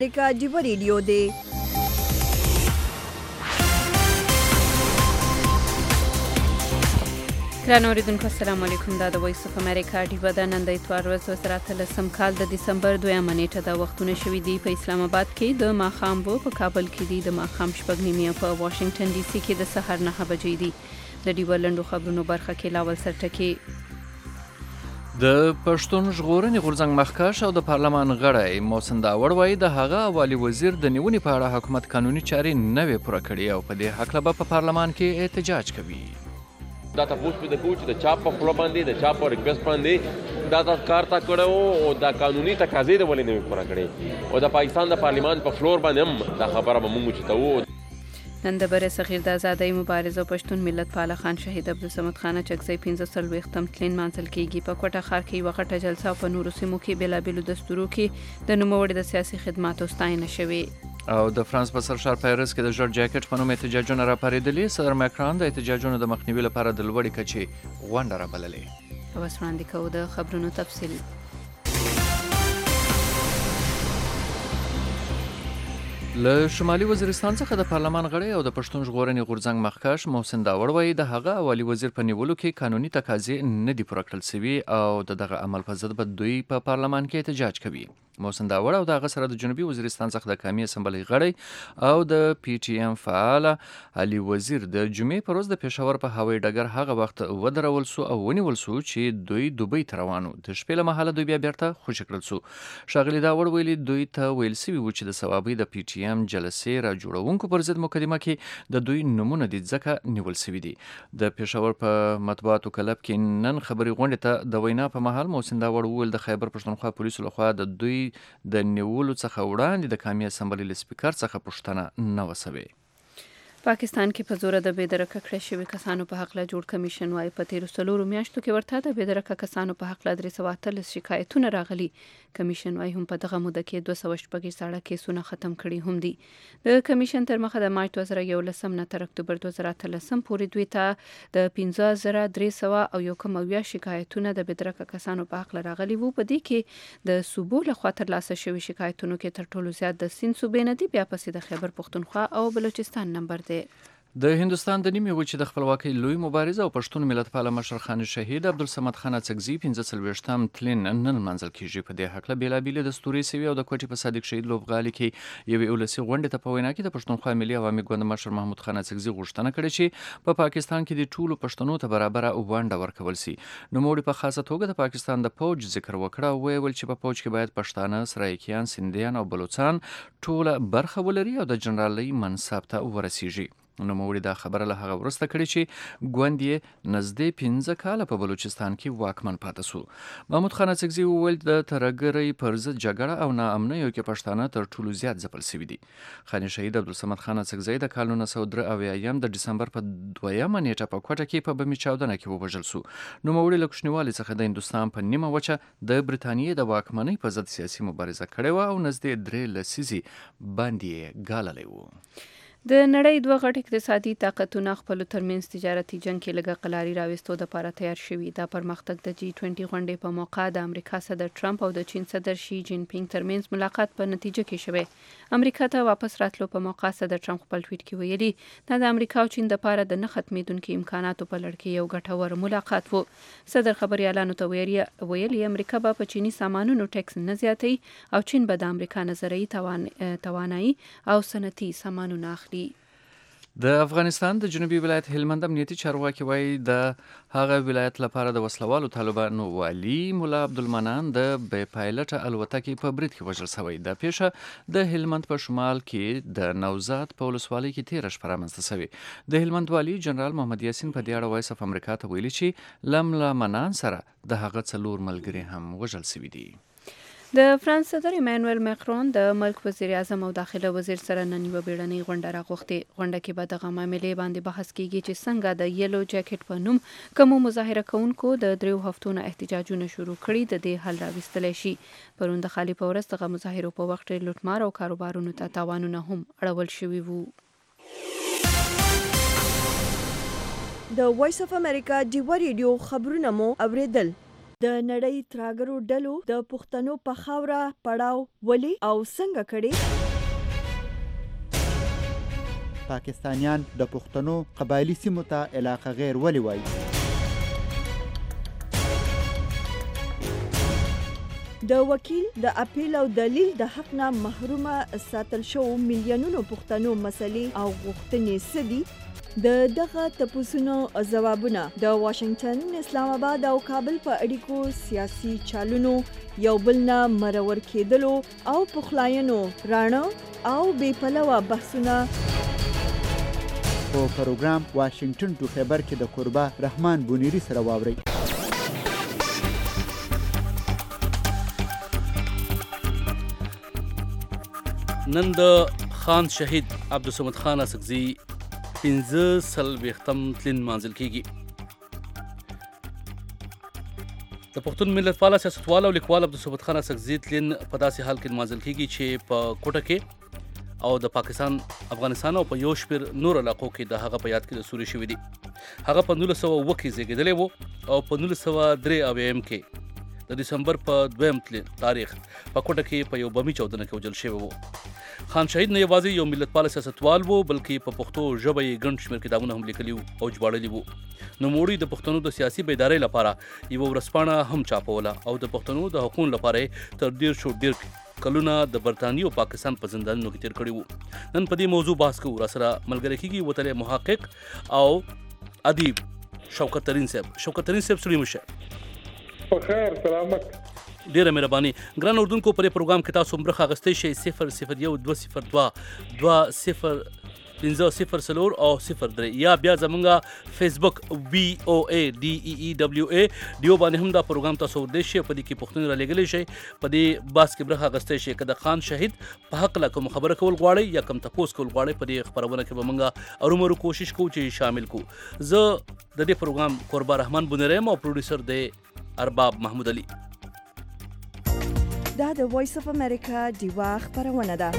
امریکا ډیو ریډیو دی. ګران اوریدونکو السلام علیکم. دا د وایس اف امریکا ډیو ده. نن د اتوار ورځ 2013 کال د دسمبر 2 نیټه د وختونه شوې دي. په اسلام آباد کې د ماښام په کابل کې دي د ماښام 6:30 په واشنگټن ډي سي کې د سحر 9 بجې دي. د ډیو لنډو خبرونو برخه کې لاول سرټکی د پښتون ژغورنې غورځنګ مخکښ او د پارلمان غړی محسن داوړ وایي د هغه والی وزیر د نیونې په اړه حکومت قانوني چارې نه وې پوره کړې او په دې هکله به په پارلمان کې احتجاج کوي. دا تاسو په دغه چې د چا په خپل باندې د چا په ریکوست باندې دا کار تا کړو او د قانوني تقاضې د ولې نه پوره کړې او د پاکستان د پارلیمان په فلور باندې هم دا خبره به موږ چتاو. نن د بر صغیر د آزادۍ مبارز او پښتون ملت پاله خان شهید عبدالصمد خان چکزی 15 تلین مانځل کیږي. په کوټه ښار کې یو غټه جلسه په نورو سیمو کې بېلابېلو دستورو کې د نوموړي د سیاسي خدماتو ستاینه شوې. او د فرانس په سرشار پاریس کې د ژړ جاکټ په نوم احتجاجونه راپارېدلي. صدر ماکرون د احتجاجونو د مخنیوي لپاره د لوړې کچې غونډه رابللې. او اوس وړاندې کوو د خبرونو تفصیل. له شمالي وزیرستان څخه د پارلمان غړی او د پښتون ژغورنې غورځنګ مخکښ محسن داوړ وایي د هغه والی وزیر په نیولو کې قانوني تقاضې نه دي پوره کړل سوي او د دغه عمل په ضد به دوی په پارلمان کې احتجاج کوي. محسن داوړ او د هغه سره د جنوبي وزیرستان څخه د قومي اسمبلۍ غړی او د پی ټی ایم فعال علي وزیر د جمعې په ورځ د پېښور په هوایي ډګر هغه وخت ودرول سو او ونیول سو چې دوی دوبۍ ته روانو. د شپې له مهاله دوی بیا بیرته خوشي کړل سو. ښاغلي داوړ ویلي دوی ته ویل سوي و چې د ثوابۍ د پی ټی ایم جلسې را جوړونکو پر ضد مقدمه کې د دوی نمونه دي ځکه نیول سوي دي. د پېښور په مطبوعاتو کلب کې نن خبري غونډې ته د وینا په مهال محسن داوړ وویل د خیبر پښتونخوا پولیسو لخوا د دوی د نیولو څخه وړاندې د قومي اسمبلۍ له سپیکر څخه پوښتنه نه وسوي. پاکستان کې په زوره د بېدرکه کړی شوي کسانو په حق له جوړ کمیشن وایي په تیرو 4 میاشتو کې ورته د بېدرکه کسانو په حق له 313 شکایتونه راغلي. کمیشن وایي هم په دغه موده کې 214 ساړه کیسونه ختم کړي هم دي. د کمیشن تر مخه د مارچ 2011 نه تر اکتوبر 2013 پورې دوی ته د 15391 شکایتونه د بېدرکه کسانو په حق له راغلي وو. په دې کې د صوبو لخوا ترلاسه شوي شکایتونو کې تر ټولو زیات د سیند صوبې نه دي، بیا پسې د خیبر پښتونخوا او بلوچستان نمبر دی. د هندوستان د نیمې وچې د خپلواکۍ لوی مبارز او پښتون ملت پاله مشر خان شهید عبدالصمد خان چکزی 15 تلین نن منځل کیږي. په دې هکله بېلابېلې دستوري سوي او د کوټې په صادق شهید لوبغالي کې یوې اولسي غونډې ته په وینا کې د پښتونخوا ملي عوامي ګوند مشر محمود خان چکزی غوښتنه کړې چې په پاکستان کې د ټولو پښتنو ته برابره ونډه ورکول سي. نوموړي په خاصه توګه د پاکستان د پوج ذکر وکړ او ویل چې په پوج کې باید پښتانه، سرایکیان، سندیان او بلوچستان ټوله برخه ولري او د جنرالۍ منصب ته ورسیږي. نوموړي دا خبره له هغه وروسته کړې چې ګوند یې نږدې 15 کاله په بلوچستان کې واکمن پاتې سو. محمود خان چکزي وویل د ترهګرۍ پر ضد جګړه او ناامنیو کې پښتانه تر ټولو زیات ځپل سوي دي. خان شهید عبدالصمد خان چکزي د کال 1983 د ډسمبر په 2 نیټه په کوټه کې په بمي چاودنه کې ووژل سو. نوموړي له کوچنیوالي څخه د هندوستان په نیمه وچه د برتانیې د واکمنۍ په ضد سیاسي مبارزه کړې وه او نږدې 3 لسیزې باندې یې ګاللی و. د نړۍ دوه غټ اقتصادي طاقتونه خپل ترمنځ تجارتي جنگ کې لږه قلاري راوستو لپاره تیار شوي. دا پرمختګ د جی 20 غونډې په موقع د امریکا صدر ټرمپ او د چین صدر شي جین پینګ ترمنځ ملاقات په نتیجه کې شوی. امریکا ته واپس راتلو په موقع صدر ټرمپ خپل ټویټ کې ویلي دا د امریکا او چین لپاره د نه ختمېدونکو امکاناتو په لړ کې یو ګټور ملاقات وو. صدر خبريالانو ته ویلي امریکا به په چینی سامانونو ټیکس نه زیاتوي او چین به د امریکا نظري توانایي او صنعتي سامانونه اخلي. د افغانستان د جنوبي ولایت هلمند امنیتي چارواکي وایي د هغه ولایت لپاره د وسلوالو طالبانو والي مولا عبدالمنان د بې پایلټه الوتکې په برید کې وژل شوی. دا پیښه د هلمند په شمال کې د نوزاد په ولسوالۍ کې 13 شپه رامنځته شوې. د هلمند والي جنرال محمد یاسین په دې اړه وایس اف امریکا ته ویلي چې له مولا منان سره د هغه 4 ملګري هم وژل شوي دي. د فرانس صدر ایمانوئل ماکرون د ملک وزیر اعظم او داخله وزیر سره نن یوه بیړنۍ غونډه راغوښتې. غونډه کې به دغه معاملې باندې بحث کیږي چې څنګه د یلو جاکټ په نوم کومو مظاهره کوونکو د 3 هفتو نه احتجاجونه شروع کړي د دې حل راوستلی شي. پرون د خالي په ورځ دغه مظاهرو په وخت لوټمار او کاروبارونو ته تاوانونه هم اړول شوي وو. د وایس اف امریکا ډیو ریډیو خبرونه مو اوریدل. د نړۍ تراګرو ډلو د پښتنو په خاوره پړاو ولي او څنګه کړي؟ پاکستانیان د پښتنو قبایلی سیمو ته علاقه غیر ولي وایي؟ د وکیل د اپیل او دلیل د حق نه محرومه ساتل شو میلیونونو پښتنو مسلې او غوښتنې سدي؟ د دغه تپوسونو ځوابونه د واشنگټن، اسلام آباد او کابل په اړیکو سیاسي چالونو یو بل نه مرور کېدلو او پخلاینو راڼه او بې پلوه بحثونه په پروګرام واشنگټن ټو خیبر کې د قربا رحمان بونیری سره واورئ. نن د خان شهید عبدالصمد خان اسکزي 15 تلین منځل کیږي. د پښتون ملت پاله سیاستوال او لیکوال عبدالصمد خان اسکزي تلین په داسې حال کې منځل کیږي چې په کوټه کې او د پاکستان، افغانستان او په یو شمېر نور علاقو کې د هغه په یاد کې د سوري شوی دی. هغه په 1909 کې زیږېدلی و او په 1993 کې د دسمبر په 2 تاریخ په کوټه کې په یو بمي چاودنه کې وژل شوی و. خان شهید نه یوازې یو ملتپال سیاستوال و بلکې په پښتو ژبه یې ګڼ شمېر کتابونه هم لیکلي او ژباړلي وو. نوموړي د پښتنو د سیاسي بیدارۍ لپاره یوه ورځپاڼه هم چاپوله او د پښتنو د حقوقو لپاره تر ډېر کلونه د برطانیې او پاکستان په زندانونو کې تیر کړي وو. نن په دې موضوع بحث کوو. راسره ملګری کیږي وتلی محقق او ادیب شوکت ترین صاحب. شوکت ترین صاحب سړي مشه په خیر سلامت. ډیره مهرباني. ګران اردوونکو په دې پروګرام کې تاسو برخه اخیستی شئ. 001-202-2004 او 03 یا بیا زمونږه فیسبوک VOA DEEWA دیو باندې هم دا پروګرام تاسو ورده شئ. په دې کې پوښتنې را لېږلی شئ. په دې بحث کې برخه اخیستی شئ. که د خان شهید په هکله کوم خبره کول غواړئ یا کوم تپوس کول غواړئ په دې خپرونه کې به موږ ارومرو کوشش کوو چې شامل کو. زه د دې پروګرام قربا رحمان بونیری یم او پروډوسر دی ارباب محمود علي. دا د وایس اف امریکا دیوا خبرونه ده.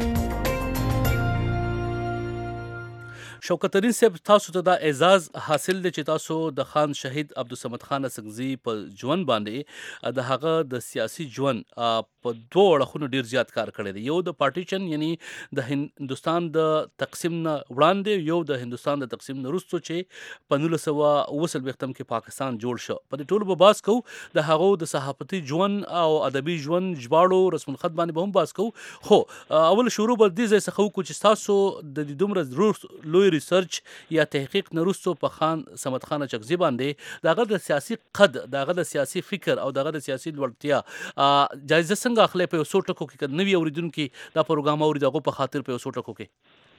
شوکت ترین صاحب، تاسو ته دا اعزاز حاصل دی چې تاسو د خان شهید عبدالصمد خان اسکزي په ژوند باندې د هغه د سیاسي ژوند په دوه اړخونو ډیر زیات کار کړی دی. یو د پارټیشن یعنی د هندوستان د تقسیم نه وړاندې، یو د هندوستان د تقسیم نه وروسته چې په 1940 کې پاکستان جوړ شو. په دې ټولو به بحث کوو. د هغو د صحافتي ژوند او ادبي ژوند ژباړو رسم الخط باندې به هم بحث کوو. خو اول شروع به دې ځای څخه وکړو چې تاسو د دې دومره لوی ریسرچ یا تحقیق نه وروسته په خان صمد خان اسکزي باندې د هغه د سیاسي قد، د هغه د سیاسي فکر او د هغه د سیاسي لوړتیا جایزه څنګه اخلئ په یو څو ټکو کې؟ که نوي اورېدونکي دا پروګرام اوري د هغو په خاطر په یو څو ټکو کې.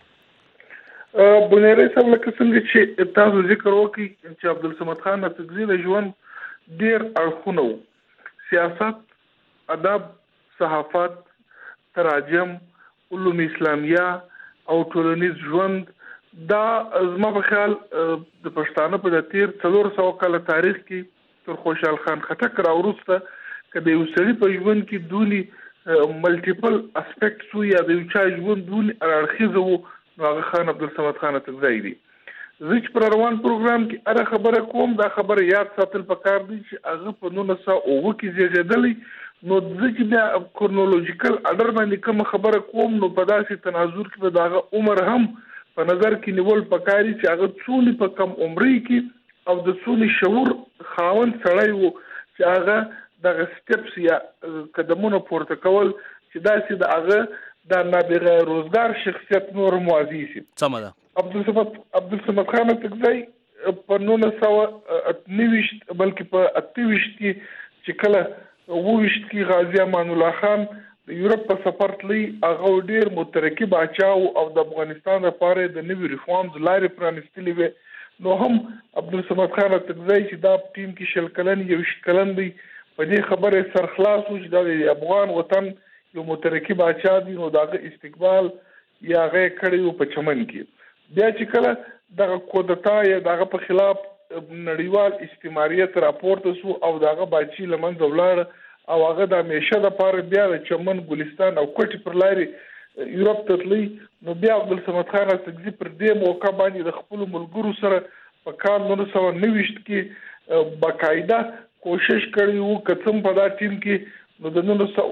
بونیری صاحب، لکه څنګه چې تاسو ذکر وکړئ چې عبدالصمد خان اسکزي د ژوند ډېر اړخونه وو: سیاست، ادب، صحافت، تراجم، علوم اسلامیه او ټولنیز ژوند. دا زما په خیال د پښتانه په د تیر 400 کاله تاریخ کې تر خوشحال خان خټک راوروسته که د یو سړي په ژوند کې دونې ملټیپل اسپیکټس وو یا د یو چا ژوند دونې اړخیزه وو، نو هغه خان عبدالصمد خان اسکزي دی. زه چې پر روان پروګرام کې هره خبره کوم، دا خبره یاد ساتل پکار دی چې هغه په 1909 کې زیږېدلی. نو زه چې بیا کرونولوژیکل اډر باندې کوم خبره کوم، نو په داسې تناظر کې به د هغه عمر هم په نظر کې نیول پکاري چې هغه څومره په کم عمرۍ کې او د څومره شعور خاوند سړی و چې هغه دغه سټپس یا قدمونه پورته کول چې داسې د هغه د نابغه روزګار شخصیت نور موازي شي. سمه ده. عبدالصمد خان اسکزي په 1929 بلکې په 28 کې چې کله 29 کې غازي امان الله خان د یورپ په سفر تللی، هغه ډېر مترقي باچا او د افغانستان لپاره د نوي ریفارمز لارې پرانیستلې وې. نو هم عبدالصمد خان اسکزي چې دا ټیم کې 20 کلن 21 کلن دی، په دې خبره سرخلاص و چې دا د افغان وطن یو مترقي باچا دی، نو دغه استقبال یا هغه کړی و په چمن کې. بیا چې کله دغه کودتا یا دغه په خلاف نړیوال استعماریت راپورته سو او دغه باچی لمنځه ولاړه او هغه د همیشه دپاره بیا د چمن، ګلستان او کوټې پر لارې یورپ ته تللی. نو بیا عبدالصمد خان اسکزي پر دې موقع باندې د خپلو ملګرو سره په کال 1929 کې باقاعده کوشش کړی وو کڅم په دا ټیم کې نو د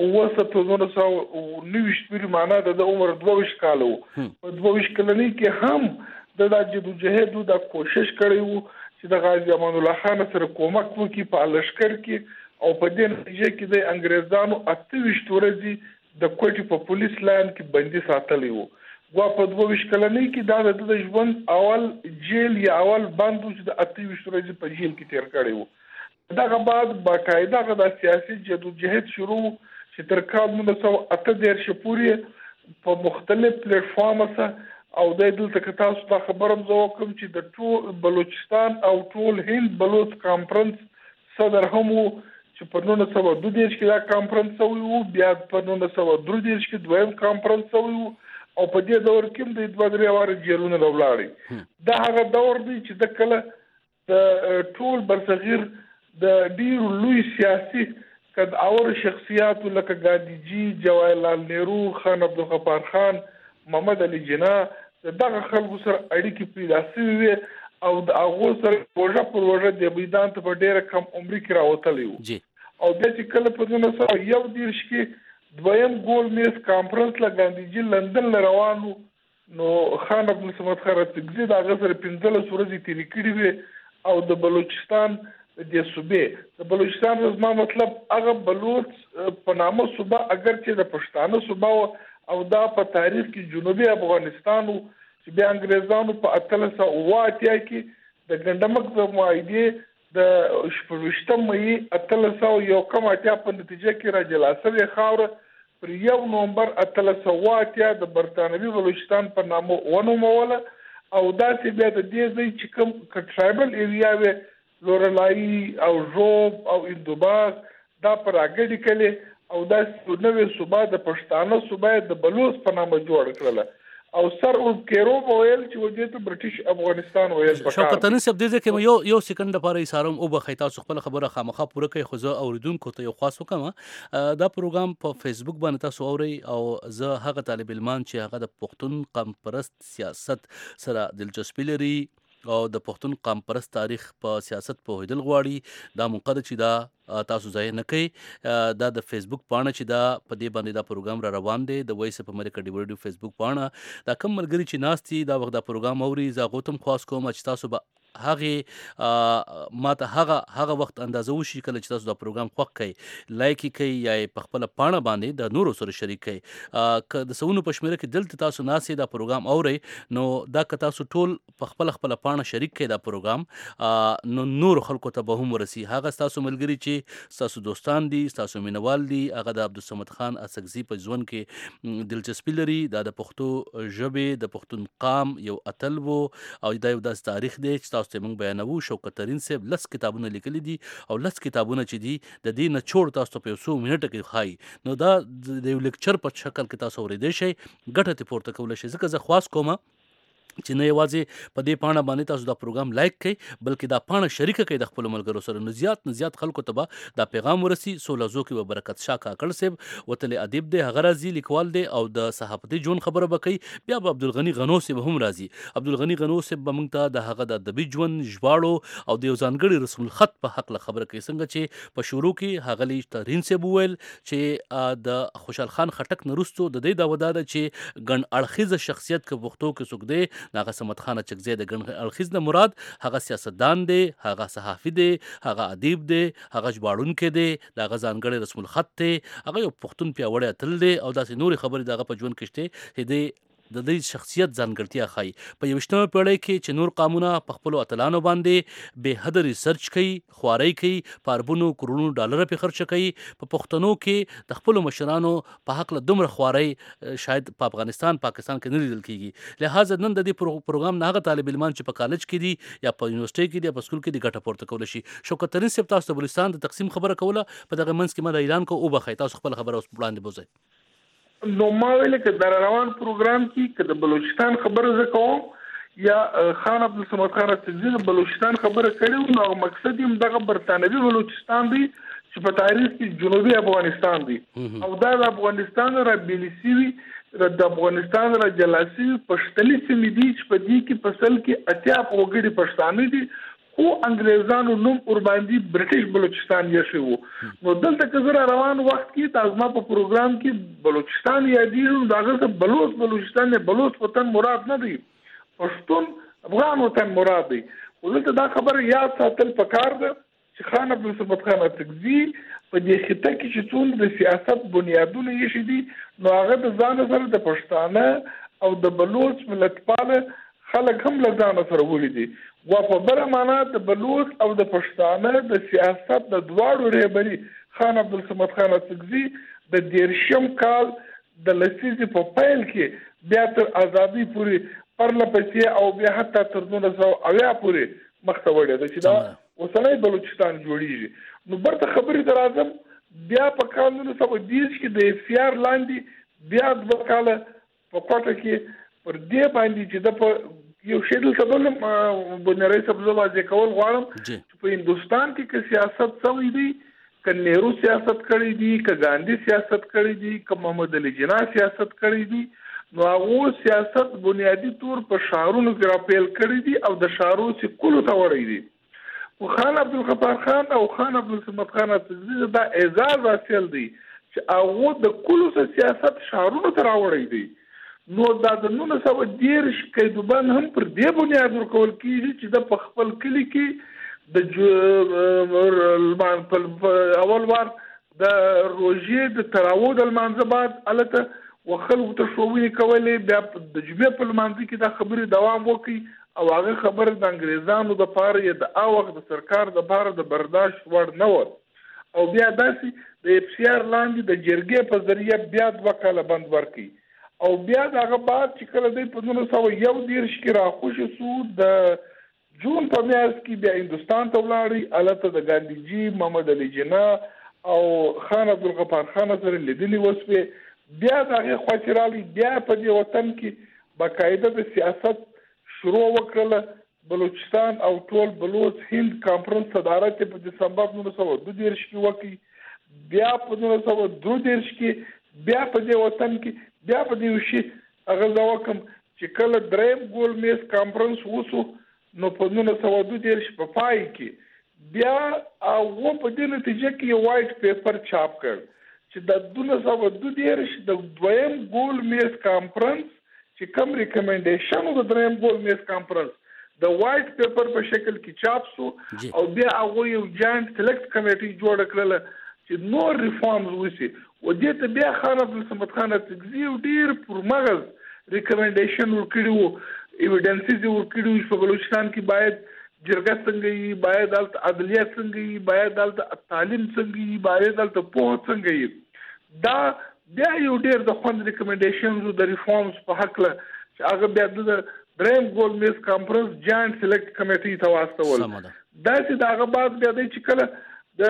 1929 پورې معنا د عمر 22 کال وو په 22 کلنۍ کې هم د جدوجہد د کوشش کړی وو چې د غازی امان الله خان سره کومک وکړي په لشکر کې او په دې نتیجه کې د انګريزانو 28 ورځې د کوټي په پولیس لاین کې بندي ساتلی وو وا په 22 کلنۍ کې دا د ژوند اول جیل یا اول بند چې د 28 ورځې په جیل کې تیر کړی وو دغه بعد باقاعده د سیاسي جدوجہد شروع چې تر کال 1988 پورې په مختلف پلیټ فارم سره او د دلته تاسو ته خبرم زه کوم چې د ټول بلوچستان او ټول هند بلوچ کانفرنس صدر هم چې په 1922 کې دا کانفرنس شوی وو بیا په 1923 کې دویم کانفرنس شوی وو او په دې دور کې د 2-3 واره جیلونه ولاړی دا هغه دور دی چې د کله د ټول برصغیر د ډیرو لوی سیاسي کد اور شخصیات لکه ګاندھی جواهرلال نهرو خان عبدالغفار خان محمد علي جناح دغه خلکو سره اړیکې پیدا شوې او د هغه سره پروژه د میدان ته په ډیره کم عمر کې راوتلی وو او د چې کله په 1921 کې دویم ګول میز کانفرنس لا ګاندھی لندن روانو نو خان عبدالصمد خان راتګزي د هغه سره 15 ورځې تیرې کړې وي او د بلوچستان د صوبې د بلوچستان زما مطلب هغه بلوچ په نامه صوبه اگر چې د پښتانه صوبه او دا په تاریخ کې جنوبي افغانستان چې بیا انګريزانو په 1880 کې د ګندمک د معاهده د 28 مې 1881 په نتیجه کې راجلا شوې خاوره پر 1 نومبر 1880 د برتانوي بلوچستان په نامه ونوموله او دا چې بیا د دې ځای چې کوم ټرایبل ایریا وي لورلای او روب او اندوباس دا پر اګډی کله او دا نوې صوبه د پښتانه صوبه د بلوچ په نامه جوړ کړل او سر او کیرو وویل چې وجه ته برټش افغانستان ویل پکار شوکت انس عبد دې کې یو سکند لپاره اشاره او بخیت تاسو خپل خبره خامخا پوره کوي خو زه اوریدونکو ته یو خاص وکم دا پروګرام په فیسبوک باندې تاسو اوري او زه هغه طالب علمان چې هغه د پښتون قوم پرست سیاست سره دلچسپي لري او د پښتون قوم پرست تاریخ په سیاست په هیدل غواړي دا منقد چې دا تاسو ځای نه کوي دا د فیسبوک پاڼه چې دا په دې باندې دا پروګرام را روان دی د وایس اف امریکا ډي ورډي فیسبوک پاڼه دا کم ملګری چې ناستي دا وخت دا پروګرام اوري زه غوتم خاص کوم چې تاسو به هغه ماته هغه وخت اندازه وشي کله چې تاسو دا پروګرام خوښ کړئ لایک کړئ یا په خپل پاڼه باندې د نورو سره شریک کړئ که د سونو پښمنه کې دلته تاسو ناسي دا پروګرام اوري نو دا که تاسو ټول په خپل پاڼه شریک کړئ دا پروګرام نو نور خلکو ته به هم ورسي هغه تاسو ملګری چې تاسو دوستان دي تاسو مینوال دي هغه د عبدالصمد خان اسکزي په ژوند کې دلچسپي لري دا د پښتو ژبې د پښتون قام یو اتل وو او دا یو داس تاریخ دی چې تاسو ته موږ بیانوو شوکت ترين صاحب لس کتابونه لیکلي دي او لس کتابونه چې دي د دې نه چور تاسو په 100 منټه کې خای نو دا د یو لیکچر په شکل کې تاسو ورېدې شي ګټه ته پورته کول شي ځکه زه خاص کوم چې نه یوازې په دې پاڼه باندې تاسو دا پروګرام لایک کړئ بلکې دا پاڼه شریک کړئ د خپل ملګرو سره نه زیات خلکو ته دا پیغام ورسي سولازو کې به برکت شاه کاکړ صاحب وتل ادیب دی هغه راځي لیکوال دی او د صحافتي جون خبره وکي بیا به عبدالغنی غنو صاحب هم راځي عبدالغنی غنو صاحب به موږ ته د هغه د ادبي ژوند ژباړو او د یو ځانګړي رسم الخط په حق له خبره کوي څنګه چې په شروع کې هغه ترين صاحب ویل چې د خوشحال خان خټک نرستو د دې دا ودا چې ګڼ اړخیز شخصیت کې پښتو کې څوک دی ناغه سمت خان چکزی د ګڼ اړخیز نه مراد هغه سیاستدان دی هغه صحافي دی هغه ادیب دی هغه ژباړونکی دی دغه ځانګړی رسم الخط دی هغه یو پښتون پیاوړی اتل دی او داسې نورې خبرې دغه په ژوند کې شته چې د دې شخصیت ځانګړتیا ښایي په 21مه پیړۍ کې چې نور قامونه په خپلو اتلانو باندې بې حده ریسرچ کوي خوارۍ کوي په اربونو کرونو ډالر پې خرچ کوي په پښتنو کې د خپلو مشرانو په حق له دومره خوارۍ شاید په افغانستان پاکستان کې نه لیدل کېږي لهذا نن د دې پروګرام نه هغه طالب علمان چې په کالج کې دي یا په یونیورسيټي کې دي یا په سکول کې دي ګټه پورته کولی شي شوکت ترين صاحب تاسو د بلوچستان د تقسیم خبره کوله په دغه منځ کې ما د اعلان کو او بخی تاسو خپل خبره اوس وړاندې بوزئ نو ما ویل چې در روان پروګرام کې د بلوچستان خبره زکوم یا خان عبدالصمد خان راتګزي د بلوچستان خبره کړې نو مقصد یې دغه برتانوي بلوچستان دی چې په تاریخ کې جنوبي افغانستان دی او دا د افغانستان را بیلیسي د افغانستان را جلاسي پښتني سیمې دي چې په دې کې فصل کې اتیا وګړي پښتانه دي خو انګريزانو نوم قرباندي برټش بلوچستان یې شو. نو دلته کزر روان وخت کې تاسو په پروګرام کې بلوچستان یادېږي، داغه څه بلوچستان نه بلوچ وطن مراد نه دی، پښتون افغان وطن مراد دی. ولته دا خبره یاد ساتل پکار ده چې خان عبدالصمد خان اڅکزي په دې خطه کې چې څومره د سیاست بنیادونه یې شدي، نو هغه د ځان سره د پښتانه او د بلوچ ملتپاله خلک هم له ځان سره ولیدي. و په بله معنا د بلوچ او د پښتانه د سیاست د دواړو رهبري خان عبدالصمد خان اڅکزي د 13 کال د لسیزې په پیل کې بیا تر ازادي پورې پرله پسې او بیا حتی تر 1980 پورې مخته وړي ده چې دا اوسنۍ بلوچستان جوړیږي. نو برته خبرې در اعظم بیا په کال 1920 کې د اف لاندې بیا 2 کاله په کوټه کې پر دې باندې چې د یو شیدل سبل بنیاري سبزه واځي کول غواړم چې په هندستان کې سیاست سوي دي، ک نهرو سیاست کړی دي، ک ګاندھی سیاست کړی دي، ک محمد علي جناح سیاست کړی دي. نو هغه سیاست بنیادی طور په شهرونو کې راپیل کړی دي او د شهرو چې کلو ته وړي دي. او خان عبدالغفار خان او خان عبدالصمد خان اڅکزي دا اعزاز حاصل دي چې هغه د کلو سیاست شهرونو ته راوړي دي. نو دا د 1913 کې دوبان هم پر دې بنیاد ورکول کیږي چې د خپل کلی کې د اول وار د روژې د تراویح د لمانځه بعد الته وخلکو ته شوونې کولې، بیا د جمعې په لمانځه کې دا خبرې دوام وکړي او هغه خبره د انګريزانو د پاره یا د وخت د سرکار د پاره د برداشت وړ نه و. او بیا داسې د اف سی آر لاندې د جرګې په ذریعہ بیا 2 کاله بند ورکړي. او بیا دغه بعد چې کله دوی په 1911 کې راخوشي سو د جون په میاشت کې بیا هندستان ته ولاړی، البته د ګاندھیجي، محمد علي جناح او خان عبدالغفار خان سره لیدلي وسوي. بیا دغه خواچرالي بیا په دې وطن کې باقاعده د سیاست شروع وکړه. بلوچستان او ټول بلوچ هند کانفرنس صدارت په دسمبر 1922 کې وکړي. بیا په 1932 کې بیا په دې وطن کې بیا په دې شي هغه ځوکم چې کله دریم ګول میز کانفرنس وسو، نو په 1932 په پای کې بیا هغه په دې نتیجه کې یو وایټ پیپر چاپ کړ چې د 1932 د دویم ګول میز کانفرنس چې کوم ریکمنډیشن د دریم ګول میز کانفرنس د وایټ پیپر په شکل کې چاپ سو او بیا هغه یو جاینټ سلیکټ کمیټي جوړ کړل چې نور ریفارمز وسی. و دې ته بیا خان عبدالصمد خان اڅکزي ډیر پرمغز ریکمنډیشن ورکړو، ایویډنسز ورکړو چې په بلوچستان کې باید جرګه څنګه وي، باید دلته عدلیه څنګه وي، باید دلته تعلیم څنګه وي، باید دلته پوهه څنګه وي. دا بیا یو ډیر د خوند ریکمنډیشنز د ریفارمز په حق له چې هغه بیا د دریم ګول میز کانفرنس جاینټ سلیکټ کمیټي ته واستول. دا چې دغه بعد بیا د چې کله د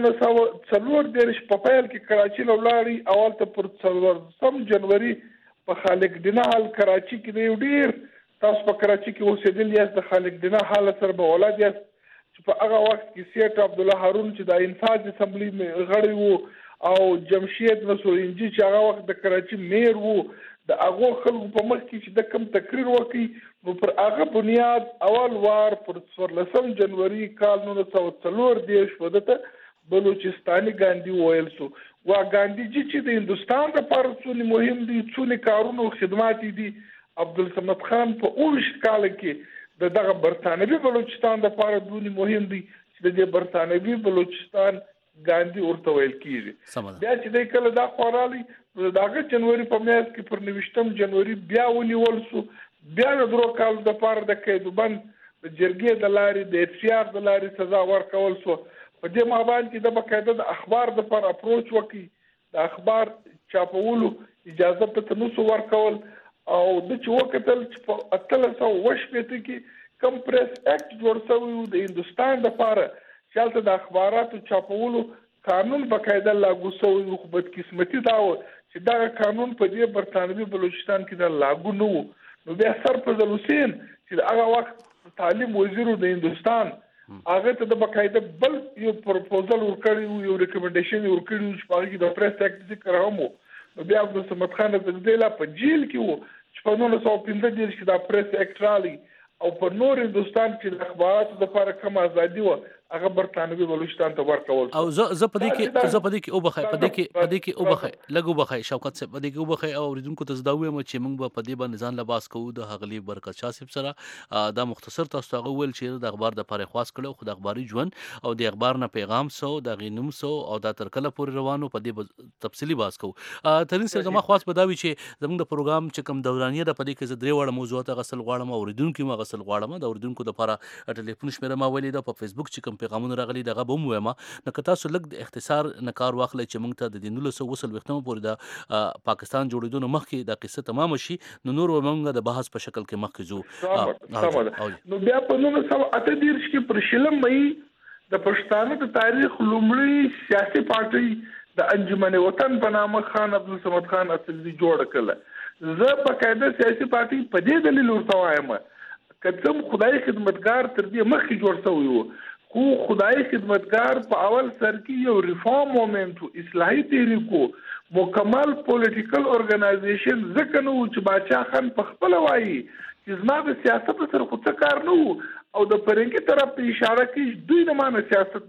1940 په پیل کې کراچي لولاړي اول ته پر 4 جنوري په خالق دینه حال کراچي کې دی ډیر تاسو په کراچي کې اوسېدل یاست، د خالق دینه حال سره به اولاد یاست چې په هغه وخت کې سیټ عبد الله هارون چې د انفاظ اسمبلی غړی وو او جمشید نصرالدین چې هغه وخت د کراچي میر وو، د هغه خلکو په مخ کې چې د کم تقریر وکړي، نو پر هغه بنیاد اول وار پر 14 جنوري کال 1940 ودته بلوچستاني ګاندھی ویل سو. وا ګاندھیجي چې د هندستان لپاره څونه مهم دي، څونه کارونه او خدمات دي، عبدالصمد خان په 19 کال کې دغه برتانوي بلوچستان لپاره دونی مهم دي چې د برتانوي بلوچستان ګاندھی ورته ویل کیږي. بیا چې د کله دا خورالي دغه جنوري په میاشت کې پر 19 جنوري بیا ونیول سو. بیا د 2 کال د پاره د قیدوبند د جرګې د لارې د اف د لارې سزا ورکول سو. په دې مابین کې د باقاعده د اخبار د پر اپروچ وکي، د اخبار چاپولو اجازه ته نو ورکول او د چې وکتل چې په 1880 کې کم پریس اکټ جوړ شوی د هندستان لپاره چې د اخباراتو چاپولو قانون باقاعده لاګو شوی، خو بدقسمتي دا و چې دا قانون په دې برتانوي بلوچستان کې دا لاګو نه و. نو بیا سرفضل حسین چې هغه وخت تعلیم وزیر د هندستان هغه ته د باقاعده بل یو پروپوزل ورکړی، یو ریکمنډیشن ورکړی چې په هغه کې د پریس اکټ ذکر هم و. نو بیا عبدالصمد خان اڅکزي لا په جیل کې و چې په 1915 کې دا پریس اکټ رالی او په نور هندستان کې د اخباراتو لپاره کوم ازادي و هغه برتانوي بلوچستان ته ورکول او زه پدې کې وبخه لګو بخه شوکت صاحب پدې کې وبخه او اوریدونکو ته زدا وایم چې موږ به پدې باندې ځان لباس کوو د هغلی برکت شاه صاحب سره دا مختصر تاسو ته ویل چې د اخبار د لپاره خاص کړو خو د اخباري ژوند او د اخبار نه پیغام سو د غینوم سو او دا تر کله پورې روانو پدې تفصیلی باس کوو ترین سره زما خاص بداوي چې زموږ د پروګرام چې کوم دورانیه د پدې کې ز درې وړ موضوعات غسل غواړم اوریدونکو ما غسل غواړم د اوریدونکو لپاره ټلیفون شمیره ما ولې د په فیسبوک چې کوم پیغامونه راغلي دغه به مو ما نو که تاسو لږ د اختصار نکار واخلئ چې موږ ته د 1920 پورې د پاکستان جوړېدو مخکې د قصه تمام شي نو نور موږ د بحث په شکل کې مخکې زو نو بیا په 1938 کې پر شلم مې د پښتانه د تاریخ لومړی سیاسي پارټي د انجمن وطن په نامه خان عبدالصمد خان اصلي جوړ کړه زه په قاعده سیاسي پارټي په دې دلیل ورته وایم کتم خدای خدمتګار تر دې مخکې جوړ شوی وو خو خدای خدمتګار په اول سر کې یو ریفارم موومنت اصلاحي تحریکو مکمل پولیټیکل اورګنایزیشن ځکه نو چې باچا خان په خپل وایي چې زما د سیاست سره خو څه کار نه وو او د فرنګي طرف ته اشاره کوي دوی نه مانه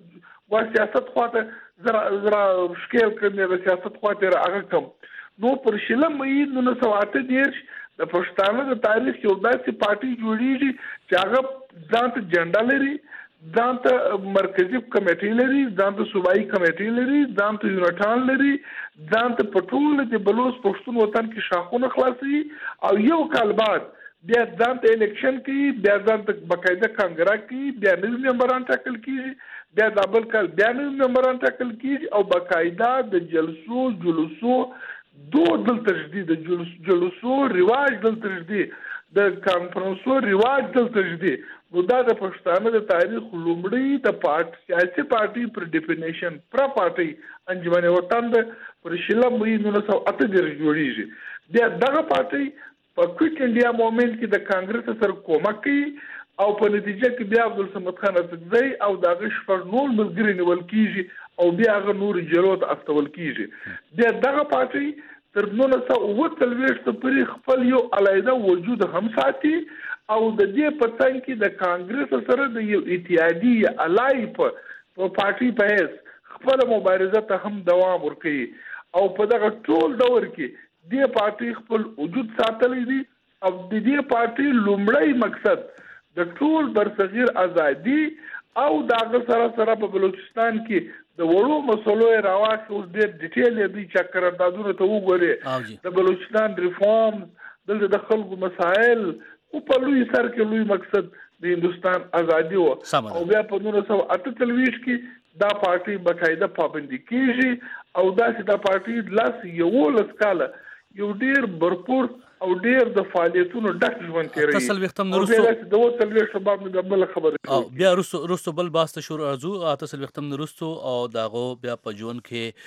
سیاست خواته زرا شکل کړي د سیاست خواته راغی کوم نو پر شلم مې 1938 د پښتانه د تاریخ یو داسې پارټي جوړیږي چې هغه ځان ته جنډا لري ځان ته مرکزی کمیټې لري ځان ته صوبایي کمیټې لري ځان ته یونټان لري ځان ته پټول د بلوچ پښتون وطن کې شاخونه خلاصي او یو کال بعد بیا ځان ته الیکشن کوي بیا ځان ته باقاعده کانګرا کوي بیا نوي ممبران ټاکل کیږي بیا د بل کال بیا نوي ممبران ټاکل کیږي او باقاعده د جلسو دل تجدید جلسو رواج دل تجدید د کانفرنسو رواج دل تجدید نو دا د پښتانه د تاریخ لومړی د سیاسي پارټي پر ډیفینیشن پر پارټي انجمن وطن د پر شلم 1938 جوړیږي بیا دغه پارټي په کویک انډیا موومنت کې د کانګرس سره کومک کوي او په نتیجه کې بیا عبدالصمد خان اڅکزی او دغه شپږ نور ملګري نیول کیږي او بیا هغه نور جلو ته استول کیږي بیا دغه پارټي تر 1940 پورې خپل یو علیحده وجود هم ساتي او د دې په څنګ کې د کانګرس سره د یو اتحادی الای په پارټي په هیڅ خپل مبارزه ته هم دوام ورکړي او په دغه ټول دور کې د پارټي خپل وجود ساتلی دي او د دې پارټي لومړی مقصد د ټول برصغیر ازادي او دغه سره په بلوچستان کې د وړو مسلو راواخ اوس ډېر ډیټیل دی چې قراردادونه ته وګوري د بلوچستان ریفارم د خلکو مسائل او په لوی سر کې لوی مقصد د هندستان ازادي او بیا په 1948 کې دا پارټي باقاعده پابندي کیږي او دا پارټي لاس یو لسکاله یو ډیر برپور او ډیر د فعالیتونو ډک ژوند تیري تاسو وختم نورسو د وټل شباب د بل خبره او بیا رسو بل باسته شروع ارزو تاسو وختم نورسو او داغو بیا په ژوند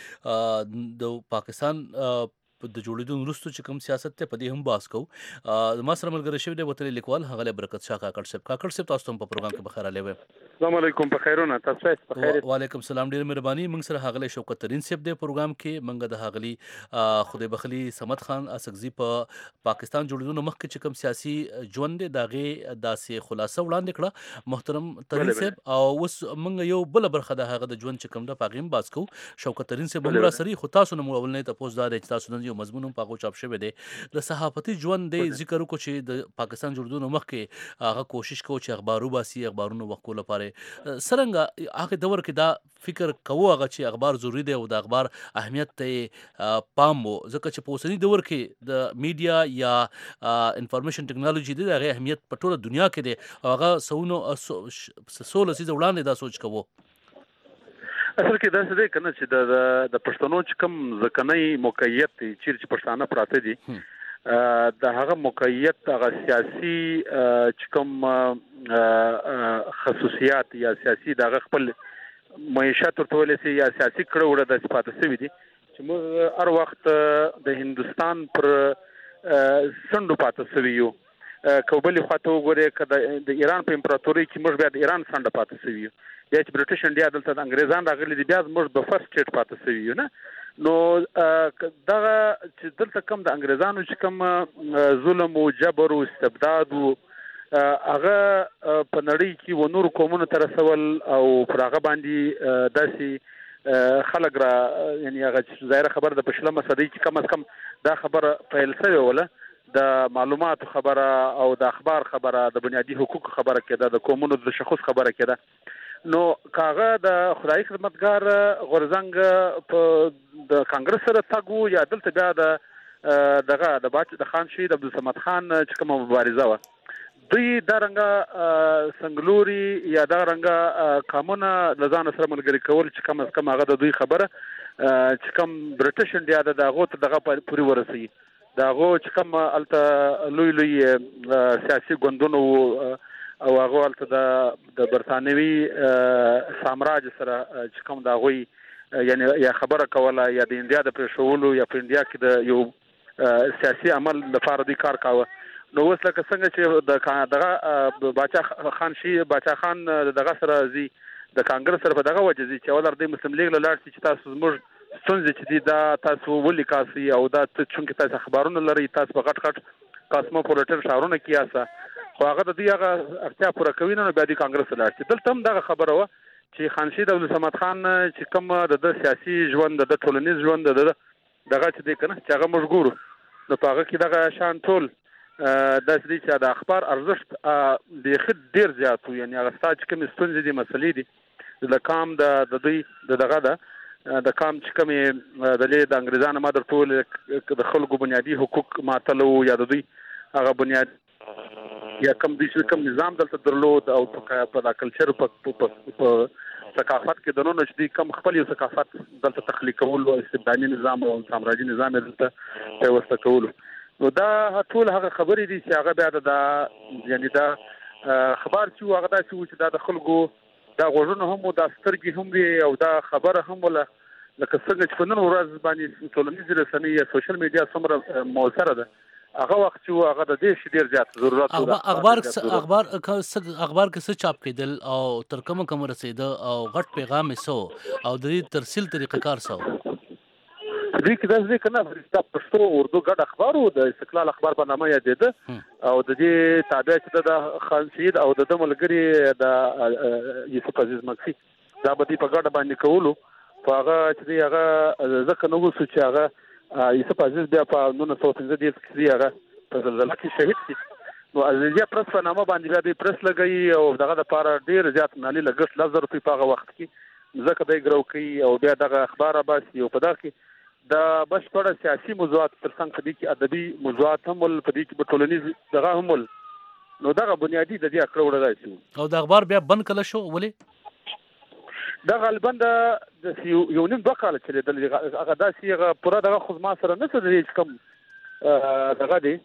کې د پاکستان د جوړېدو وروسته چې کوم سیاست ته پدې هم باس کو ما سره ملګری شوی دی وتلې لیکوال هغه برکت شاه کاکړ صاحب تاسو په پروګرام کې بخیر علي وي السلام علیکم په خیرونه تاسو په خیر وعلیکم السلام ډیر مهرباني موږ سره هغه شوکت ترين صاحب دی پروګرام کې موږ د هغلی خدای بخلی صمد خان اڅکزی په پاکستان جوړېدو مخکې چې کوم سیاسي ژوند دغه داسې خلاصه وړاندې کړه محترم ترين صاحب او اوس موږ یو بل برخه د هغه د ژوند چې کوم د پاغیم باس کو شوکت ترين صاحب موږ سره خو تاسو نو اولنې تاسو دا چې تاسو نن یو مضمون په چاپ شوی دی د صحافتي ژوند دی ذکر وکړو چې د پاکستان جوړېدو مخکې هغه کوشش کوي چې اخبارونو وکول لپاره سرنګ هغه دور کې دا فکر کوو هغه چې اخبار ضروری دی او د اخبار اهمیت ته پام وو ځکه چې په اوسنی دور کې د میډیا یا انفارمیشن ټیکنالوژي د هغه اهمیت په ټوله دنیا کې دی هغه سونه سیزه وړاندې دا سوچ کوو اصل کې دا څه دی کنه چې د پښتنو چې کوم ځکنۍ موقعیت چې پښتانه پراته دي د هغه موقعیت هغه سیاسي چې کوم خصوصیات یا سیاسي دغه خپل معیشت ورته سي یا سیاسي کړه وړه د صفات سوي دي چې موږ هر وخت د هندستان پر سندو پاتې سوي یو کوبلي خاطو وګوره کله د ایران په امپراتوري کې موږ بیا د ایران سند پاتې سوي یو بیا چې برټش انډیا دلته د انګریزان راغلي دي بیا موږ د فرست سټیټ پاتې سوي یو نه نو دغه چې دلته کم د انګریزانو چې کم ظلم او جبر او استبداد او هغه په نړۍ کې و نور قومونو تر رسول او پر هغه باندې داسي خلک را یعنی هغه ظاهر خبر د پښلمه صدې کې کم از کم دا خبره پیل شوی ولا د معلومات خبره او د اخبار خبره د بنیادی حقوق خبره کېده د قومونو د تشخص خبره کېده نو کاغه د خدای خدمتګار غورزنګ په د کانګرس سره تاګو یا دلته بیا دغه د خان شهید عبدالصمد خان چې کومه مبارزه و دوی دا رنګه سنگلوري یا دا رنګه قانون لزان سره ملګری کول چې کم از کم هغه د دوی خبره چې کم برټش انډیا دغه ته دغه پوری ورسي دغه چې کم الته لوی سیاسي ګوندونو او هغه الته د برتانوي سامراج سره چې کم دا غوي یعنی یا خبره کوله یا د انډیا د پرشولو یا په انډیا کې د یو سیاسي عمل لپاره د کار کاوه نو اوس لکه څنګه چې دغه باچا خان شي باچا خان دغه سره زی د کانګرس سره په دغه وجه زی چې ولر د مسلم لیگ له لاړ چې تاسو زموږ څنګه چې دا تاسو ولي کاسي او دا چې تاسو خبرونه لري تاسو په غټ کاسموپولیټن شهرونه کیاسه خو هغه د دې هغه اړتیا پوره کوي نو بیا د کانګرس لاړ چې دلته هم دغه خبره و چې خان شهید عبدالصمد خان چې کوم د سیاسي ژوند د ټولنیز ژوند دغه چې دی کنه چې هغه موږ ګورو نو په هغه کې دغه شان ټول د دې چې د اخبار ارزښت د خد ډیر زیات وي یعنی هغه ستاسو کوم ستونزې دي مسلې دي د کام د دوی دغه د کام چې کوم د انګریزانو مادر ټول د خلکو بنیادی حقوق ماتلو یا د دوی هغه بنیاد یا کوم نظام دلته درلود او په د کلچر په ثقافت کې دنو نشدي کم خپل یو ثقافت دلته تخلیق کول او استبدادي نظام او سامراجي نظام دلته پیوسته کول نو دا ټول هغه خبرې دي چې هغه بیا د یعنی دا خبر چې هغه دا چې دا د خلکو دا غوږونه هم دا سترګې هم وي او دا خبره هم ولا لکه څنګه چې په نن ورځ باندې ټولنیز رسنۍ یا سوشل میډیا څومره موثره ده هغه وخت چې هغه د دې ډیر زیات ضرورت اخبار کې څه چاپ کېدل او تر کوم رسیده او غټ پیغام سو او د دې ترسیل طریقه کار سو دې کې د ځکه نه د پښتو اردو ګډ اخبار او د استقلال اخبار په نامه یادېده او د دې تابع چې د خان شهید او د ملګری د یوسف عزیز مکسی دا به په ګډ باندې کولو په هغه چې هغه ځکه نو وسو چې هغه یوسف عزیز بیا په 1915 کې هغه په زلزلہ کې شهید شي نو ازلیا پرس په نامه باندې د پرس لګي او دغه د لپاره ډیر زیات مالی لګښت 1000 روپۍ په هغه وخت کې ځکه د ګرو کوي او بیا دغه اخبار باسي او په دغه کې د بشپړ سیاسي موضوعات ترڅنګ په دې کې ادبي موضوعات هم ول په دې کې په ټولنیز دغه هم ول نو دغه بنیادی د دې اکړه وړل شي او د اخبار بیا بند کله شو ولې دا غالبا د یو نیم دوه کال چې د هغه داسې هغه پوره دغه خدمات سره نه څه دي کوم دغه دی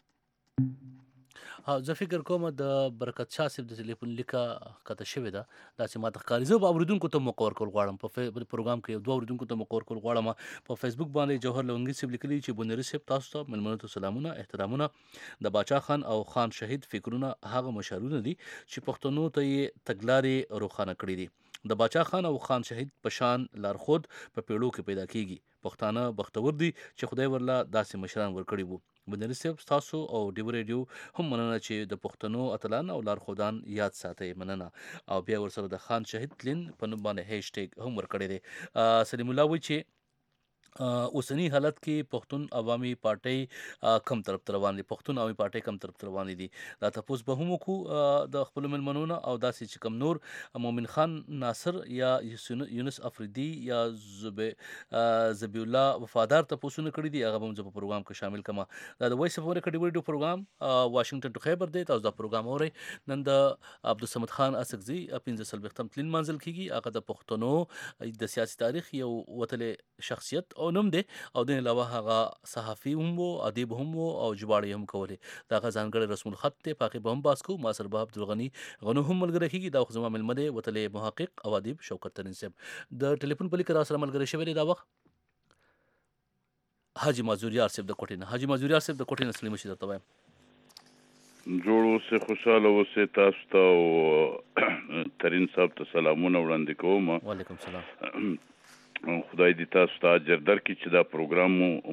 زه فکر کوم د برکت شاه صاحب د ټلیفون لیکه کته شوې ده دا چې ما ته ښکاري زه به اوریدونکو ته موقع ورکول غواړم په پروګرام کې دوه اوریدونکو ته موقع ورکول غواړم په فیسبوک باندې جوهر لونګي صاحب لیکلي چې بونری صاحب تاسو ته ملمنو ته سلامونه احترامونه د باچا خان او خان شهید فکرونه هغه مشرونه دي چې پښتنو ته یې تګلارې روښانه کړې دي د باچا خان او خان شهید پشان لارخود په پیړو کې پیدا کیږي پښتانه بختور دي چې خدای ورلا داسې مشران ورکړي وو بندري صاحب تاسو او ډیو ریډیو هم مننه چې د پښتنو اتلان او لارخودان یاد ساتي مننه او بیا ورسره د خان شهید تلین په نوم باندې هاشټیګ هم ورکړی دی سلیم الله وی چې اوسنی حالت کې پښتون عوامي پارټي کم طرف ته روان دي پښتون عوامي پارټي کم طرف ته روان دي دا تاسو به هم کو د خپل ملمنونه او داسې چې کم نور مومن خان ناصر یا یونس افریدي یا زبی الله وفادار تاسو نه کړی دي هغه هم په پروګرام کې شامل کما دا د وایس اف امریکا ډیوډیو پروګرام واشنگټن ټو خیبر دی تاسو دا پروګرام اورئ نن د عبدالصمد خان اسقزي 15 وختم تلین منزل کیږي هغه د پښتنو د سیاسي تاریخ یو وتله شخصیت او نوم دی او د علاوه هغه صحافي هم وو ادیب هم وو او جوړی هم کوله دا ځانګړی رسم الخط ته پاکي بهم باسکو ما سر باب عبدالغنی غنو هم ملګری کیږي دا خو زما ملمده وتله محقق او ادیب شوکت ترین صاحب د ټلیفون په لیکه سره ملګری شوی دا وخت حاجی مازوریار صاحب د کوټینه حاجی مازوریار صاحب د کوټینه سلیم شي درته وایم جوړ اوسه خوشاله اوسه تاسو ته او ترین صاحب ته سلامونه وړاندې کوم وعلیکم السلام خدای دې تاسو ته اجر درکړي چې دا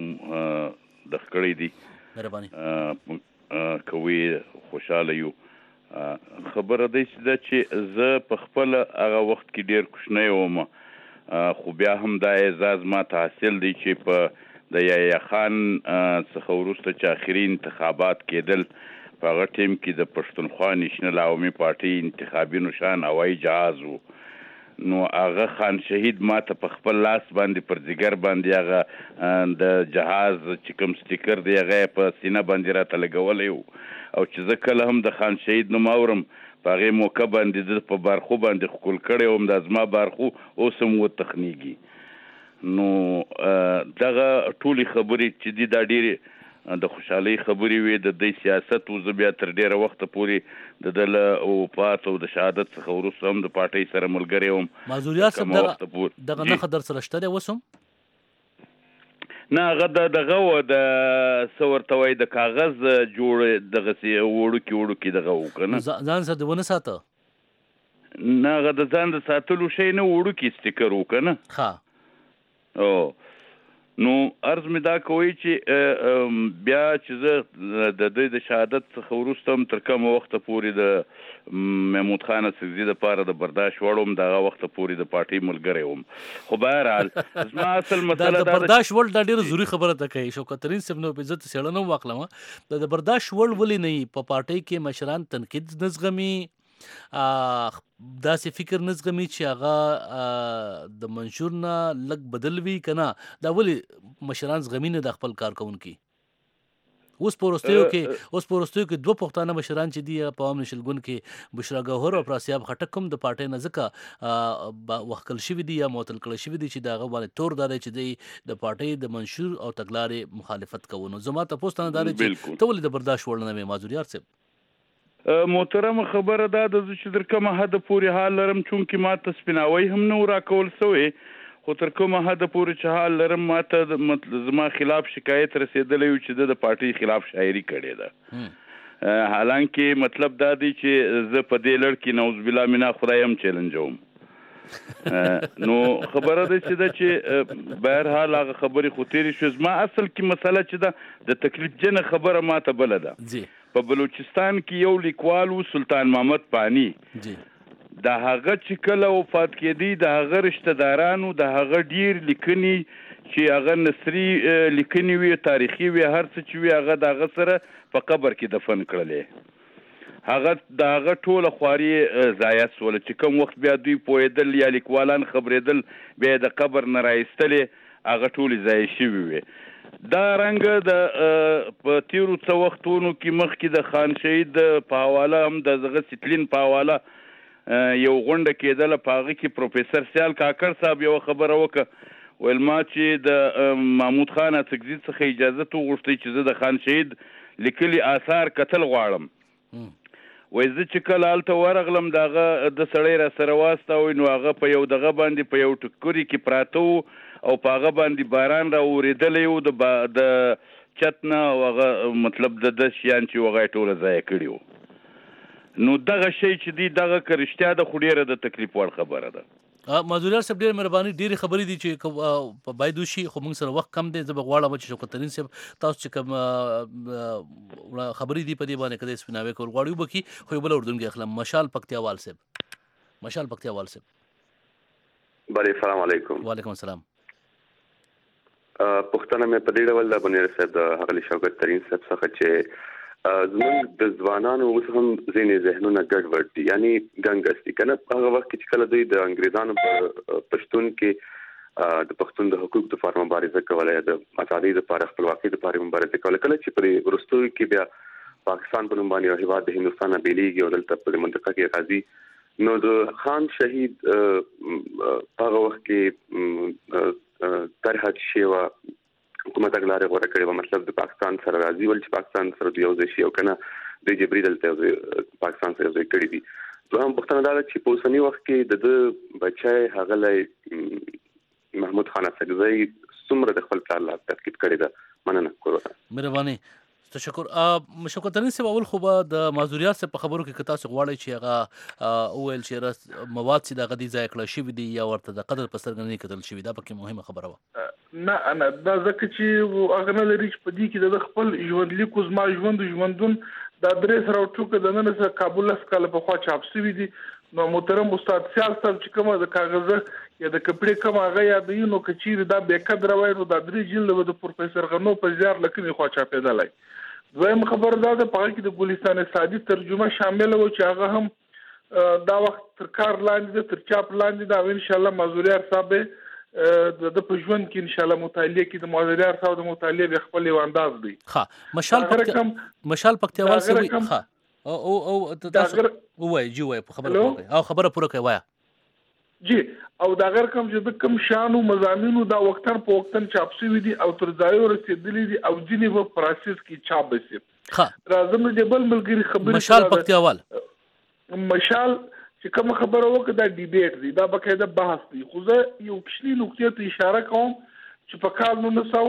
پروګرام د خکړې دي مهرباني کوي خوشاله یو خبره ده چې زه په خپل هغه وخت کې ډیر کوچنی وم، خو بیا هم دا اعزاز ما ته حاصل دی چې په د یحیی خان څخه وروسته چې آخري انتخابات کېدل په هغه ټیم کې د پښتونخوا نیشنل عوامي پارټۍ انتخابي نشان هوایي جهاز و. نو هغه خان شهید ما ته په خپل لاس باندې پر ځیګر باندې هغه د جهاز چې کوم سټیکر دی هغه په سینه باندې راته لګولی و، او چې زه کله هم د خان شهید نوم اورم په هغې موقع باندې زه په بارخو باندې ښکل کړی وم، دا زما بارخو اوس هم وتخنیږي. نو دغه ټولې خبرې چې دي دا ډېرې د خوشحالۍ خبرې وې. د دې سیاست و زه بیا تر ډېره وخته پورې د ده له وفات او د شهادت څخه وروسته هم د پارټۍ سره ملګری وم. معذوریات صاحب دغه نښه در سره شته دی اوس هم؟ نه، هغه دغه و د څه ورته وایي د کاغذ جوړ دغسې وړوکي دغه و که نه، ځان سره دې ونه ساته؟ نه، هغه د ځان د ساتلو شی نه، وړوکي سټیکر و که نه. ښه. نو عرض مې دا کوي چې بیا چې زه د دوی د شهادت څخه وروسته هم تر کومه وخته پورې د محمود خان اڅکزي دپاره د برداشت وړ وم، د هغه وخته پورې د پارټۍ ملګری وم. خو بهرحال زما اصل مسله د برداشت وړ دا ډېره ضروري خبره ته کوي شوکت ترین صاحب. نو زه ته څېړنه هم واخلم د برداشت وړ ولې نه وي؟ په پارټۍ کې مشران تنقید نه زغمي، داسې فکر نه زغمي چې هغه د منشور نه لږ بدل وي که نه؟ دا ولې مشران زغمي نه د خپل کارکوونکي؟ اوس په وروستیو کې دوه پښتانه مشران چې دي په عوام نشلګون کې بشرا ګوهر او پراسیاب خټک هم د پارټۍ نه ځکه وښکل شوي دي یا معطل کړی شوي دي چې د هغه باندې تور دا دی چې دی د پارټۍ د منشور او تګلارې مخالفت کوو. نو زما تپوس ته دا دی چې ته ولې د برداشت وړ نه وې معذوریار صاحب؟ محترمه خبره دا ده چې تر کومه حده پورې حال لرم، چونکې ما ته سپیناوی هم نه و راکول سوی، خو تر کومه حده پورې چې حال لرم ما ته زما خلاف شکایت رسېدلی و چې د پارټۍ خلاف شاعري کړې ده. حالانکه مطلب دا دی چې زه په دې لړ کې نعوذ بالله منه خدای هم چیلنجوم. نو خبره ده چې بهرحال هغه خبرې خو تېرې شوې. زما اصل کې مسله چې ده د تکلیف جنه خبره ما ته بله ده. په بلوچستان کې یو لیکوال و سلطان محمد پانی، د هغه چې کله وفات کېدی د هغه رشته دارانو د هغه ډیر لیکنې چې هغه نثري لیکنې وي، تاریخي وي، هر څه چې وي، هغه د هغه سره په قبر کې دفن کړلې. هغه د هغه ټوله خواري ضایع سوله چې کوم وخت بیا دوی پوهېدل یا لیکوالان خبرېدل بیا د قبر نه رایستلې، هغه ټولې ضایع شوي وي. دا رنګ د په تیرو څه وختونو کې مخکې د خان شهید په حواله هم د دغه سیتلین په حواله یو غونډه کېدله، په هغه کې پروفیسر سیال کاکړ صاحب یوه خبره وکړه، ویل ما چې د محمود خان اڅکزي څخه اجازت وغوښتی چې زه د خان شهید لیکلي آثار کتل غواړم. وایي زه چې کله هلته ورغلم د هغه د سړی را سره واستوی، نو هغه په یو دغه باندې په یو ټکري کې پراته وو او په هغه باندې باران را اورېدلی و د چت نه، او هغه مطلب د شیان چې هغه یې ټوله ضایع کړي وو. نو دغه شی چې دی دغه که رښتیا ده خو ډېره د تکلیف وړ خبره ده. معذوریار صاحب ډېرې مهرباني، ډېرې خبرې دي چې باید وشي، خو موږ سره وخت کم دی. زه به غواړم چې شوکت ترین صاحب تاسو چې کوم خبرې دي په دې باندې که د سپیناوی کول غواړي وبکي، خو یو بله اردن کې اخلم. مشال پکتیاوال صاحب. بله، السلام علیکم. وعلیکم السلام. پښتنه مې په دې ډول د بنیر صاحب د هغه شوکت ترین صاحب څخه چې زموږ د ځوانانو اوس هم ځینې ذهنونه ګډوډ دي، یعنی ګنګس دي که نه. په هغه وخت کې چې کله دوی د انګریزانو په پښتون کې د پښتون د حقوق دپاره مبارزه کوله، د ازادۍ دپاره، خپلواکۍ دپاره مبارزه کوله، کله چې په وروستیو کې بیا پاکستان په نوم باندې یو هېواد د هندوستان نه بېلېږي او دلته په دې منطقه کې راځي، نو د خان شهید په هغه وخت کې طرحه شوې وه، حکومت تګلارې غوره کړې وه، مطلب د پاکستان سره راځي ول چې پاکستان سره یو ځای شي او که نه دوی جبري دلته پاکستان سره یو ځای کړي دي. دوهم پوښتنه دا ده چې په اوسني وخت کې د ده بچی ښاغلی محمود خان اڅکزی څومره د خپل پلار لاس تفکیک کړې ده؟ مننه. مهرباني، تشکر. شوکت ترین صاحب، اول خو به د معذوریات صاحب په خبرو کې که تاسو غواړئ چې هغه وویل چې مواد چې د هغه دي ضایع کړه شوي دي یا ورته د قدر په سترګه نه کتل شوي، دا پکې مهمه خبره وه. نه دا ځکه چې هغه نه لري چې په دې کې د خپل ژوندلیک زما ژوندون دا درې سره ټوکه د نن سره کابل اسکاله په خوا چاپ شوی دي. نو محترم استاد سیال صاحب چې کومه د کاغذ یا د کپړې کوم هغه یا د یو کچیر دا به قدر وای نو دا درې جلد د پروفیسور غنو په زیار لکه خو چاپېدلای. دویم خبر دا ده په کې د ګلستان سادي ترجمه شامل و چې هغه هم دا وخت تر کار لاندې تر چاپ لاندې دا ان شاء الله مازوریار صاحب د پښون کې ان شاء الله مطالعه کې د مازوریار صاحب د مطالعه خپل انداز دی. ها مشال پکتیوال سوي ها او تاسو وای جی وای په خبره پوره او خبره پوره کوي وایا جی او دا غیر کوم چې د کم شانو مزامینو دا وختن په وختن چاپ شوی دي او تر ځای ورسېدلي دي او جنیو پروسس کې چاپ بشي. راځم د بل ملګری خبرې مشال پکتیوال مشال چې کوم خبره وکړه دا ډیبیټ دی دا بقاعده بحث دی. خو زه یو کشنی نقطې ته اشاره کوم چې په کال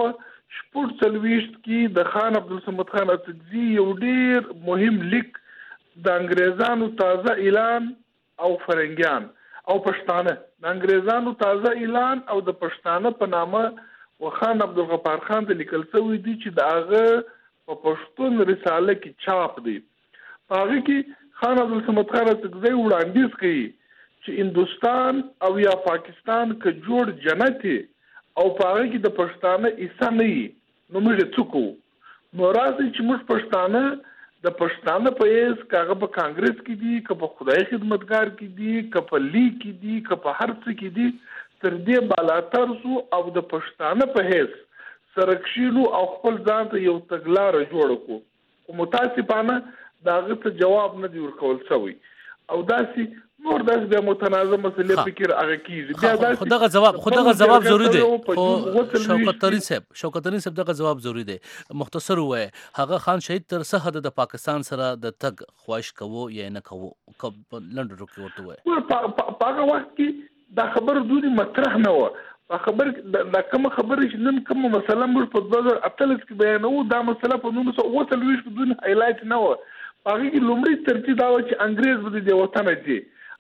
1940 کې د خان عبدالصمد خان اڅکزي یو ډیر مهم لیک د انګريزانو تازه اعلان او فرنګیان او پښتانه د انګريزانو تازه اعلان او د پښتانه په نامه وخان عبدالغفار خان ته لیکل شوی دی چې داغه په پښتون رساله کې چاپ دی. هغه کې خان عبدالصمد خان اڅکزي وړاندیز کوي چې هندستان او یا پاکستان کې جوړ جنت او هغه کې د پښتانه ایسا نه وي نو موږ څه کوو. نو راځي چې موږ پښتانه د پښتانه په هیڅ کاغه په کانګرس کې دي که په خدای خدمتګار کې دي که په لیگ کې دي که په هر څه کې دي تر دې بالاتر سو او د پښتانه په هیڅ سرکشیلو او خپل ځان ته یو تګلارې جوړ کو. خو متاسفانه داغه ته جواب نه دی ورکول شوی او داسې نور داس به متنازع مسلې فکر هغه کیږي بیا داسې خدغه جواب ضروری دی. شوکت ترین صاحب دغه جواب ضروری دی. مختصر وای هغه خان شهید تر څه حد د پاکستان سره د تګ خواهش کوو یا نه کوو لنډ ټکی ورته وای. په هغه وخت کې دا خبر دوی مطرح نه و. په خبر دا کوم خبرې چې نن کوم مسله موږ په 2018 کې بیانوو دا مسله په 1920 کې دوی هایلایټ نه و. هغه کې لومړی ترتیب دا و چې انګريز به د وطن دی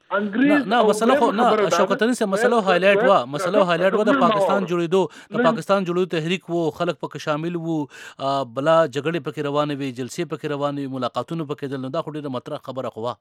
نه مسله خو نه شوکتنی سه مسله هایلایټ وا د پاکستان جوړېدو تحریک وو خلک پکې شامل وو بلا جګړې پکې روانې وي جلسې پکې روانې وي ملاقاتونه پکې دل نو دا خو ډیره مطرح خبره خو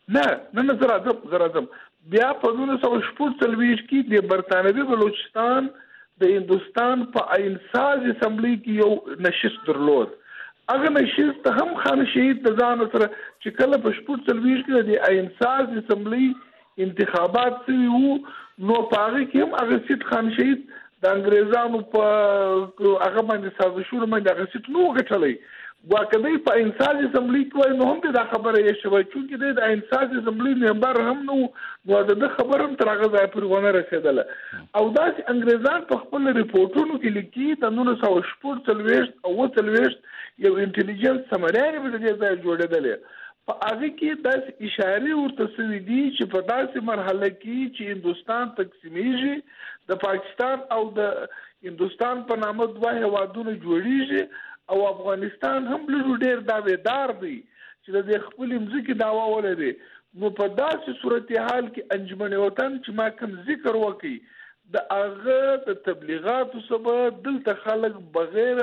نه زراعت بیا په 1940 کې د برتانوي بلوچستان د هندستان په آئینساز اسمبلی کې یو نشست درلود. هغه نشست هم خان شهید د ځان سره چې کله په 40 کې د آئینساز اسمبلی انتخابات شوي وو نو په هغه کې هم هغه سیټ خان شهید د انګريزانو په هغه باندې سازشونه باندې هغه سیټ نو غټلې. واکدې په انساز اسمبلی کې نو هم دا خبره یې شوی چې د انساز اسمبلی ممبر هم نو د خبرم تر هغه ځای پورې ونه رسیدله او دا چې انګريزان په خپل ریپورتونو کې لیکي د 1940 او 40 یو انټيليجنس سمریانه په دې ځای جوړېدل. په هغه کې د اشاره ورته سوي دي چې په داسې مرحله کې چې هندستان تقسیمیږي د پاکستان او د هندستان په نامه دوه هوادونه جوړیږي او افغانستان هم له ډېر داویدار دی چې د خپل مځکې داوا ولري. نو په داسې صورتحال کې انجمن وطن چې ما کوم ذکر وکړي د هغه د تبلیغاتو سبب دلته خلک بغیر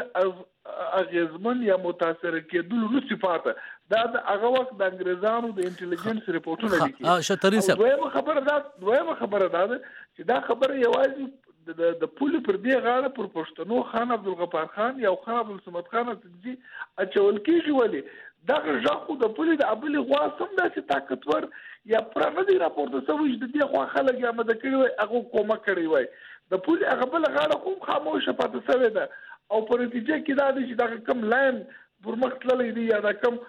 اغیزمن یا متاثر کېدل نو صفاته دا د هغه وخت د انګريزانو د انټيليجنس ریپورتونه لیکي. شتري صاحب دویمه خبره ده چې دا خبره یوازې د پولی پر دې غاړه پر پښتنو خان عبدالغفار خان یا خان عبدالصمد خان اڅکزي اچول کېږي. ولې دغه ژغ د پولی د ابل غوا سم داسې طاقتور یا پرانه دی راپورته شوی چې د دې خوا خلک یا مده کړي وای هغه کومه کړی وای د پولی هغه بل غاړه کوم خاموشه پاتې شوی ده او په نتیجه کې دا دی چې دا کم لاین ورمخ تللی دی یا دا کم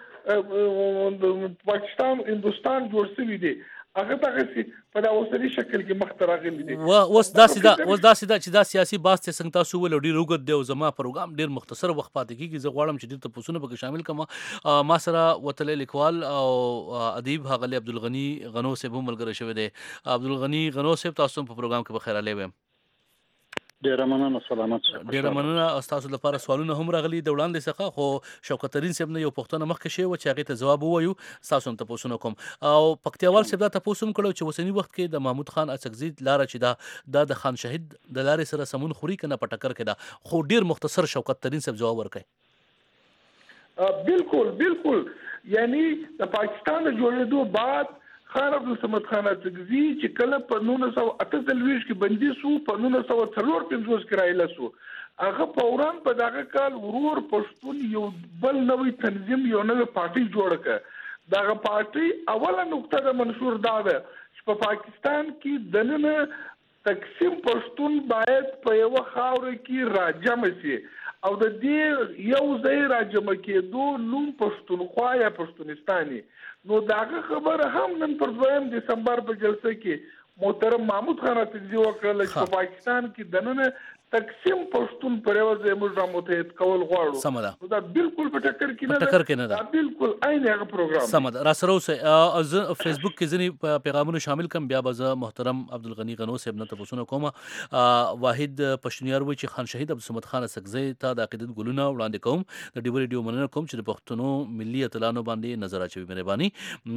پاکستان هندستان جوړ شوی دی هغه دغه په دا اوسنی شکل کې مخ راغلی دي. اوس داسې دا چې دا سیاسي باس ته څنګه تاسو ول ډیر وګد دی او زما پروګرام ډیر مختصر وخت پاتې کیږي. زه غواړم چې دې ته پوښتنه پکې شامل کړم. ما سره وتل لیکوال او ادیب هغه عبدالغنی غنو صاحب ملګری شوی دی. عبدالغنی غنو صاحب تاسو په پروګرام کې بخیر علی ویم. ډیره مننه سلامت شه. ډیره مننه. تاسو لپاره سوالونه هم راغلي د وړاندې څخه خو شوکت ترین صاحب نه یو پوښتنه مخکې شوی و چې هغې ته ځواب ووایو تاسو هم تپوسونه کوم او پکتیاوال صاحب دا تپوس هم کړی چې اوسني وخت کې د محمود خان اڅکزي لاره چې دا د خان شهید د لارې سره سمون خوري که نه په ټکر کې ده خو ډیر مختصر شوکت ترین صاحب جواب ورکړي. بالکل یعنی د پاکستان د جوړېدو بعد خان عبدالصمد خان اڅکزي چې کله په 1948 کې بندي سو، په 1954 کې رایله سو، هغه فوران په دغه کال ورور پښتون یو بل نوې تنظیم یو نوې پارټي جوړ کړه. دغه پارټي اوله نقطه د منشور دا ده چې په پاکستان کې دننه تقسیم پښتون باید په یو خاور کې راجم شي او د دې یو ځای راجم کېدو نوم پښتونخوا یا پښتونستاني. نو داغه خبره هم نن پر 2 دسمبر په جلسه کې محترم محمود خان اڅکزي وکړه چې په پاکستان کې دننه تقسیم پښتون پر یو ځای موږ را متحد کول غواړو. دا بالکل په ټکر کې نه ده، دا بالکل عین هغه پروګرام سمد. را سره اوسه از فیسبوک کې ځینې پیغامونه شامل کم، بیا به محترم عبدالغنی غنو صاحب نه تاسو کوم. واحد پښتونیار و چې خان شهید عبدالصمد خان اڅکزي ته د عقیدت ګلونه وړاندې کوم. د ډیو ریډیو مننه کوم چې د پښتنو ملي اتلانو باندې نظر اچوي. مهرباني.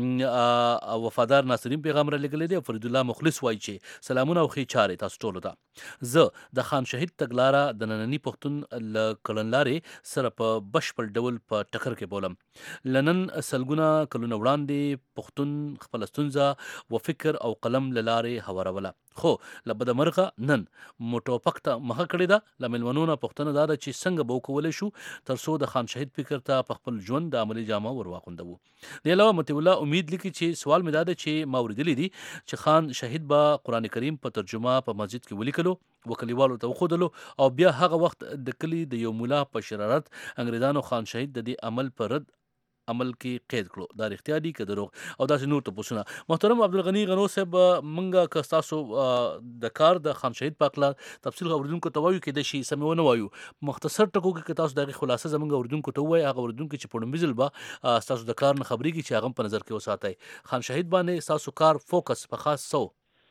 وفادار ناصرین پیغام را لګلې دی. فرید الله مخلص وایي چې سلامونه او ښې چارې تاسو ټولو ته. زه د خان شهید تګلاره د نننی پښتون ل کړنلارې سره په بشپړ ډول په ټکر کې بولم. لنن سلګونه کلونه وړاندې پښتون خپل ستونزه و فکر او قلم لاره هواروله، خو لبد مرغه نن موټوپک ته مخه کړې ده. لملمنونه پښتنه دا چې څنګه به وکولای شو ترڅو د خان شهید فکر ته په خپل ژوند د عملی جامه ورواخوندو. د علاوه متي الله امید لیکي چې سوال مې دا ده چې ما اوریدلی دي چې خان شهید به قران کریم په ترجمه په مسجد کې ولیکلو، وکلیوالو ته وښودلو او بیا هغه وخت د کلی د یو مولا په شرارت انګریزانو خان شهید د دې عمل پر رد عمل کې قید کړو. دا رښتیا دي که دروغ؟ او داسې نور تپوسونه. محترم عبدالغنی غنو صاحب، منګه که ستاسو د کار د خان شهید په هکله تفصیل اوریدونکو ته وایو، کیدای شي سمې ونه وایو، مختصر ټکو کې که تاسو د هغې خلاصه زموږ اوریدونکو ته ووایي، هغه اوریدونکي چې په لومړي ځل به ستاسو د کار نه خبرېږي چې هغه هم په نظر کې وساتئ. خان شهید باندې ستاسو کار فوکس په خاص سو؟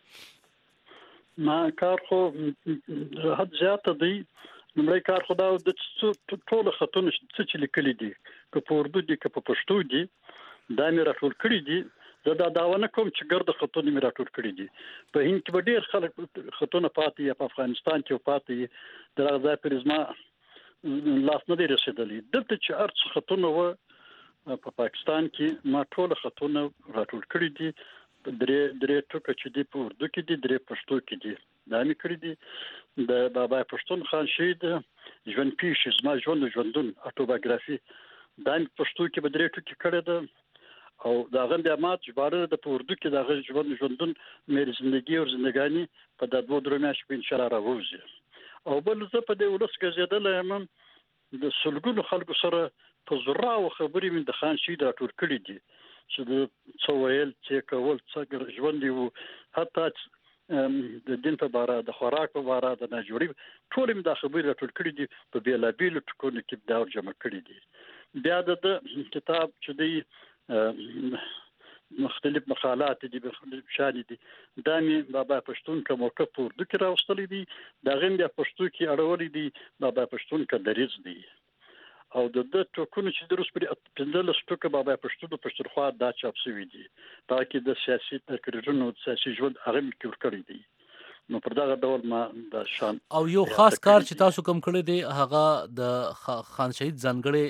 ما کار خو حد زیاته دی. لومړی کار خو دا د ټولو خطونه چې لیکلي دي، که په اردو دي که په پښتو دي، دا مې راټول کړي دي. زه دا دعوه نه کوم چې ګرده خطونه مې راټول کړي دي. په هند کې به ډېر خلک خطونه پاتې یا په افغانستان کې پاتې د هغه ځای پرې زما لاس نه دی رسېدلی. دلته چې هر څه خطونه وه په پاکستان کې ما ټول خطونه راټول کړي دي. درې ټوکه چې دی په اردو کې دي، درې پښتو کې دي. دا مې کړي دي. د بابا پښتون خان شهید ژوند پیښې، زما ژوند او ژوندون اټوبایوګرافي، دا مې پښتو کې به درې ټوکې کړي ده. او د هغه بیا ما ژباړه د په اردو کې د هغه ژوند ژوندون مې زندګي او زندګاني په د 2 میاشتو په انشاء الله راوځي. او بل زه په دې ولس ګرځېدلی یم، د سلګونو خلکو سره په زراو خبرې مې د خان شهید راټول کړي دي چې د څه ویل، چې کول، څه ژوند یو، حتی د دین په باره، د خوراک په باره، د ناجوړي، ټول مې دا خبرې راټول کړي دي، په بیلابیلو ټکونو کې دا جمع کړي دي. بیا د کتاب چې دی مختلف مقالات دي، مختلف شان دي، دا مې بابا پښتون کا موقف په اردو کې راوستلی دي، دا غیم بیا پښتو کې اړولې دي، بابا پښتون کا دریځ دی. او د ټکونو چې د روس پر 15 ټکه بابا پښتون پښتونخوا دا چاپ شوي دي، دا کې د سیاسي تقریرونو د سیاسي ژوند هغه مې کې ورکړي دي. نو پر دغه ډول ما د شان او یو خاص کار چې تاسو کوم کړی دی هغه د خان شهید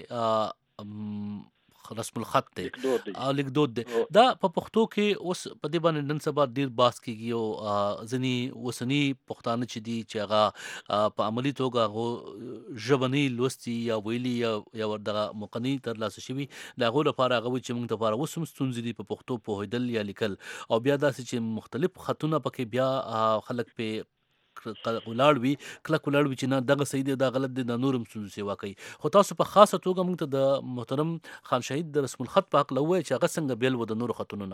ځانګړی رسم الخط دی او لیکدود دی. دا په پښتو کې اوس په دې باندې نن سبا ډیر باس کېږي او ځینې اوسني پښتانه چې دي چې هغه په عملي توګه هغه ژبني لوستي یا ویلي یا دغه مقني ترلاسه شوي، د هغو لپاره هغه وایي چې موږ دپاره اوس هم ستونزې دي په پښتو پوهېدل یا لیکل. او بیا داسې چې مختلف خطونه پکې بیا خلک پې ولاړ وي، کلک ولاړ وي چې نه دغه صحیح دی، دا غلط دی، دا نور هم ستونزې سیوا کوي. خو تاسو په خاصه توګه موږ ته د محترم خان شهید د رسم الخط په هکله ووایئ چې هغه څنګه بیل و د نورو خطونو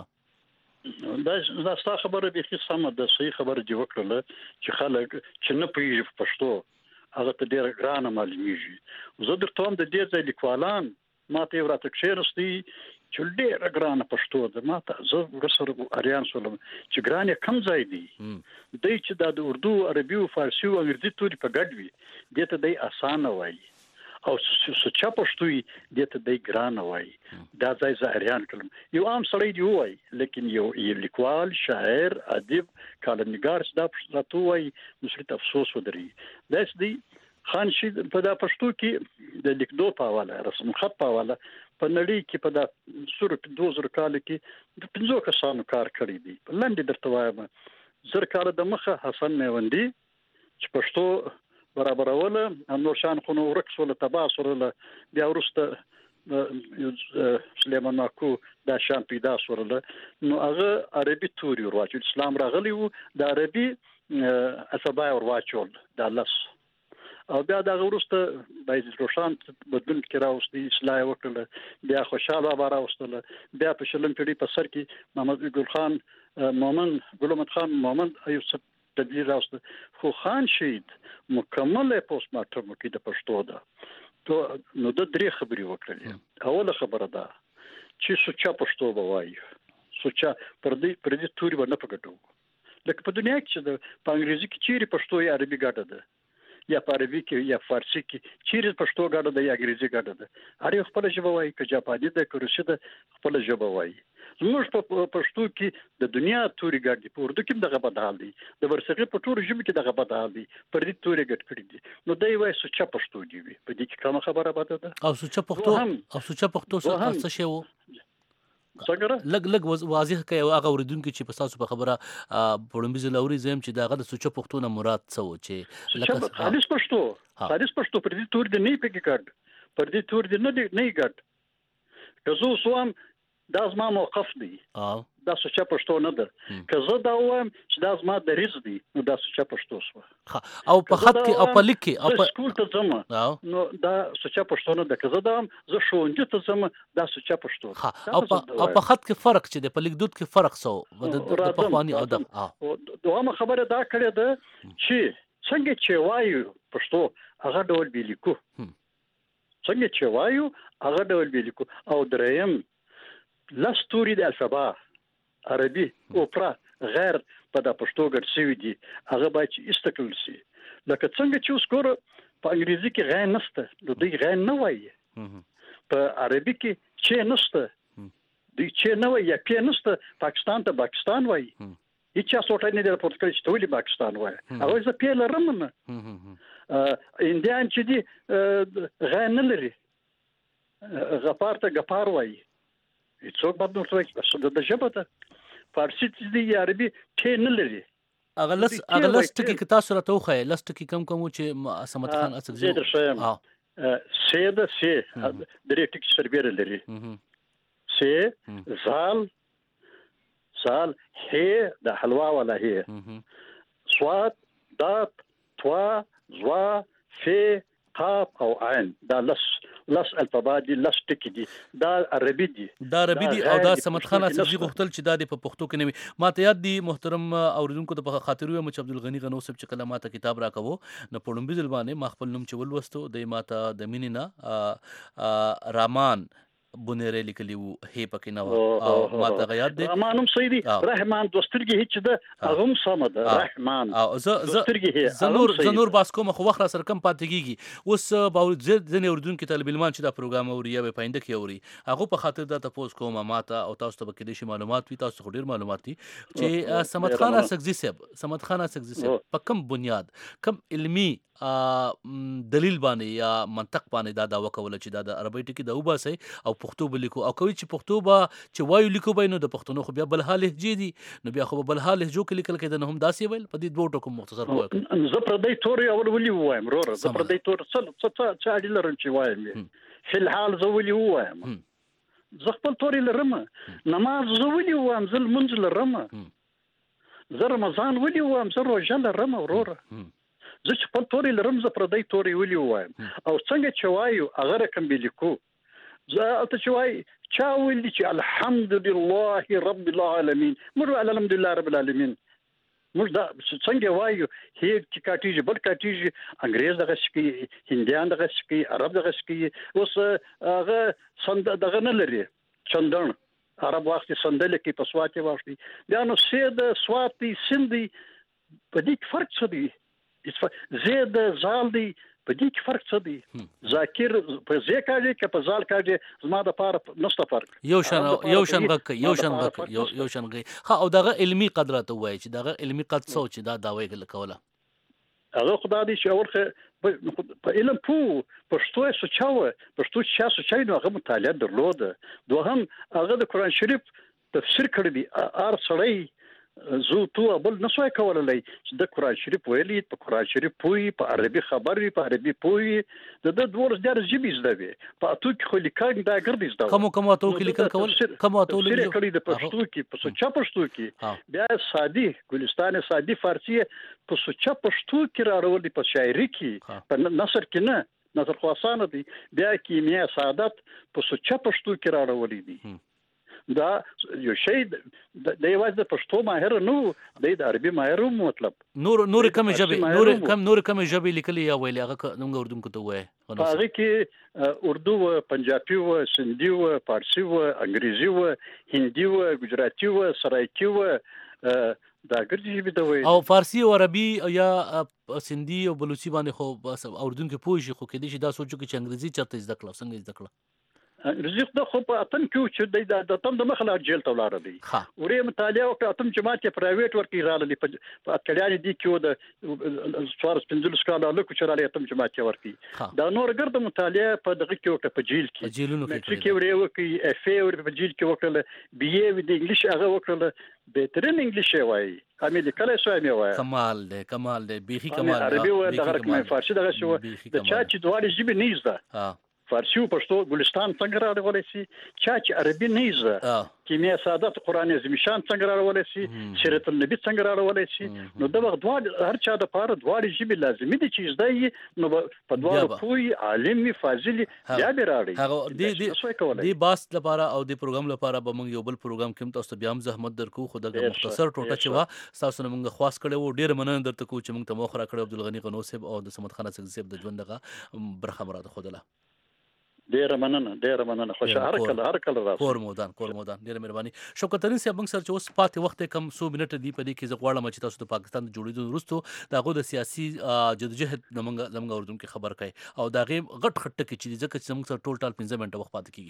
نه. دا ستا خبره بیخي سمه ده، صحیح خبره دې وکړله چې خلک چې نه پوهېږي په پښتو هغه ته ډېره ګرانه معلومېږي. زه درته وایم د دې ځای لیکوالان ما ته یې راته کښېناستي چې ډېره ګرانه پښتو ده. ما ته زه ورسره اریان شولم چې ګران یې کم ځای دی. دی چې دا د اردو، عربي او فارسي او انګریزي توري په ګډ وي، دې ته دی اسانه وایي، او سوچا پښتو یې دې ته دی ګرانه وایي. دا ځای زه اریان کړم. یو عام سړی دی وایي، لیکن یو لیکوال، شاعر، ادیب، کالمنګار چې دا راته وایي، نو سړي ته افسوس ودرېږي. داسې دی خان شهید په دا پښتو کې د لیکدود په حواله رسم خط په حواله په نړۍ کې په دا سور 2000 کال کې د 15 کسانو کار کړی دی. لاندې درته وایم زر کال د مخه حسن میوندی چې پښتو برابروله نور شان خو نو ورکس ولا تباس ولا بیا ورسته سلیمان ماکو دا شان پیدا سورله نو هغه عربي توري ورواچو اسلام راغلی وو د عربي الفبای ورواچول دا لس او بیا دا ورسته باید روشان بدون کې راوستي اصلاح وکړه بیا خوشاله بابا راوستله بیا په شلم پیړۍ په سر کې محمد ګل خان ګل خان محمد ایوب تدبیر راوسته خو خان شهید مکمل پوسټ مارټم کې د پښتو ده نو د درې خبرې وکړلې. اوله خبره ده چې سوچا پښتو بوایي سوچا پر دې توري باندې پکټو لکه په دنیا کې په انګریزي کې چیرې پښتو یا عربي ګډه ده یا په عربي کې یا فارسی کې چیرې پښتو ګډه ده یا انګریزي ګډه ده هر یو خپل ژبه وایي که جاپاني ده که روسي ده خپل ژبه وایي. زموږ په پښتو کې د دنیا توري ګډ دي په اردو کې دغه بدحال دي د ورسغه په ټول ژبه کې دغه بدحال دي پر دې توري ګډ کړی دي نو دوی وایي سوچا پښتو دی په دې کې کومه خبره باندې ده او سوچا پښتو څه شی وو لګ واضح کوي هغه اوریدونکو چې په تاسو په خبره پړمبي زلوري زم چې داغه د سوچا پښتو نه مراد څه و چې لکه خالص پښتو پر دې تور د نه پکې کړ پر دې تور د نه ګټ که زه سوام دا زما موقف دی دا سوچا پښتو نه ده که زه دا وایم چې دا زما دریځ دی نو دا سوچا پښتو سو او په خط کې او په لیک کې او په سکول ته ځم نو دا سوچا پښتو نه ده که زه دا زه ښوونځي ته ځم دا سوچا پښتو او په خط کې فرق چې د په لیکدود کې فرق سو د پخوانی ادب دوه خبره دا کړې ده چې څنګه چې وایو پښتو هغه ډول به لیکو څنګه چې وایو هغه ډول به لیکو او دریم لستوري د الفبا عربي اوپرا غیر په د پښتو ګډ شوی دي هغه باید استقلال شي لکه څنګه چې اوس ګور په انګریزي کې غیر نشته د دې غیر نه وایي په عربي کې چې نشته د چې نه وایي یا په نشته پاکستان ته پاکستان وایي هیڅ څوټه نه د پورتګال چې ټولي پاکستان وایي هغه زه په لرم نه اندیان چې دي غیر نه لري غفار ته غفار وایي څوک باندې ورته بس د ژبه ته فارسی دي یا عربي ټی نه لري اغلس ټکی تاسو راته وخی لس ټکی کم چې سمت خان اسدزي سید سي درې ټکی سربېره لري سي زال هي د حلوا ولا هي صاد ضاد طوا ظوا في قاف او عين دا لس الفبادي لس ټکی دي دا عربي دي او دا سمت خان اسدزي غوښتل چې دا د پښتو کې نه ماته یاد دي محترم اوریدونکو د خاطر وي مچ عبدالغنی غنو صاحب چې کله ماته کتاب راکوو نو پړمبي ځلبانه ما خپل نوم چول وستو د ماته د مینینا رامان بونیره لیکلی وو هي پکې نه او ماته غیاد دي رحمانم سیدی رحمان دوسترګي هیڅ ده اغم صمد رحمان او زنور باسکو مخ وخره سر کم پاتګيږي اوس باور ځنه اردن کې طالب علمان چې دا پروګرام اوري یا پاینده کې اوري هغه په خاطر دا تاسو کوم ماته او تاسو ته کې د معلومات وي تاسو ډیر معلومات دي چې سمت خان اسدزي صاحب په کوم بنیاد کوم علمي دلیل باندې یا منطق باندې دا داوا کوله چې دا د عربی ټکی د وباسي او پښتو بلیکو او کوي چې پښتو با چې وایو لیکو بینو د پښتونو خو بیا بل حال لهجې دي نو بیا خو بل حال لهجو کې لیکل کېد نه هم داسې ویل په دې دوه ټکو مختصر وایي زه پر دې توري اول ولي وایم رور زه پر دې تور څه اړ لرم چې وایم فل حال زه ولي وایم زه خپل توري لرم نماز زه ولي وایم زه منځ لرم زه رمضان ولي وایم زه روزه لرم ورور زه چې خپل توري لرم زه پر دې توري ولي وایم او څنګه چې وایو هغه رقم بلیکو زه ته چې وای چا ویل چې الحمدلله رب العالمین موږ الحمدلله رب العالمین موږ دا څنګه وایو هي چې کاټیږي بل کاټیږي انګريز دغه شکی هندیان دغه شکی عرب دغه شکی اوس هغه سند دغه نه لري چندن عرب وخت سندل کې په سواتي واشتي بیا نو سید سواتي سندي په دې فرق څه دی زید زال دی په دې کې فرق څه دی ذاکر په زې کاږي کې په زال کاږي زما د پاره نشته فرق یو شان غي ها او دغه علمي قدرت وای چې دغه علمي قد څو چې دا داوی کوله هغه خدای دې چې اورخه په علم پښتو یې سوچاوه پښتو چې سوچای نو هغه مطالعه درلوده دوهم هغه د قران شریف تفسیر کړی دی ار سړی زو تو بل نسوای کولای چې د قران شریف ویلي په قران شریف پوي په عربي خبري په عربي پوي د دوه ډېر ژبې زده وي په اتو کې خو لیکل دا ګرځي زده کوم اتو کې لیکل کول کوم اتو لیکل کړي د پښتو کې په سوچا پښتو کې بیا سادي ګلستان سادي فارسی په سوچا پښتو کې راوړل په شاعري کې په نثر کې نه نثر خاصانه دي بیا کیمیا سعادت په سوچا پښتو کې راوړل دي دا یو شی د یوازې د پښتو ماهر نو د عربي ماهر مطلب نور کوم ژبې لیکلي یا ویلي هغه موږ اردو کې وایي هغه کې اردو و پنجابي و سندي و فارسي و انګریزي و هندي و ګجراتي و سرایکی و دا ګرځي ژبې ته وایي او فارسي او عربي یا سندي او بلوچي باندې خو اردو کې پوه شي خو کې دي چې دا سوچو کې چې انګریزي چرته زده کړل څنګه زده کړل رزق د خو په اتم کې چې د تم د مخله جیل ته ولاړ دي ورې مطالعه او اتم جماعت پرایویټ ورکی راغلي په کلیان دي کې د څوار سپندل سکاله له کو چرالي اتم جماعت ورکی دا نور ګرد مطالعه په دغه کې وکړه په جیل کې جیلونو کې ورې وکي اف ای ور په جیل کې وکړه بي ای د انګلیش هغه وکړه بهترین انګلیش وایي امید کله سوای مې وایي کمال دی بیخي کمال عربي و دغه کوم فارسي دغه شو د چا چې دواړي ژبې نه زده فارسی او پښتو ګلستان څنګه راغلی سي چې عربي نه زده کیمیا سعادت قران عظیم شان څنګه راغلی سي سیرت النبی څنګه راغلی سي نو دغه دوه هر چا د پاره دواړي ژبې لازمي دي چې زده نو په دواړو پوي عالمي فاضل بیا به راړي هغه دی باس لپاره او د پروګرام لپاره به موږ یو بل پروګرام کوم تاسو بیا هم زحمت درکو خو دغه مختصر ټوټه چې وا تاسو نه موږ خواست کړو ډیر مننه درته کو چې موږ ته مخ را کړو عبدالغنی غنو صاحب او د سمد خان صاحب د ژوند دغه برخه مراده خدله ډیر مننه خوش هر کله راځي کور مودان ډیر مهرباني شوکت ترين سي موږ سره چې اوس پاتې وخت کم 100 منټه دی په دې کې زغواړم چې تاسو د پاکستان د جوړېدو وروسته دغه د سیاسي جدوجہد زموږ اردو کې خبر کړي او دغه غټ خټه کې چې ځکه چې موږ سره ټول 15 منټه وخت پاتې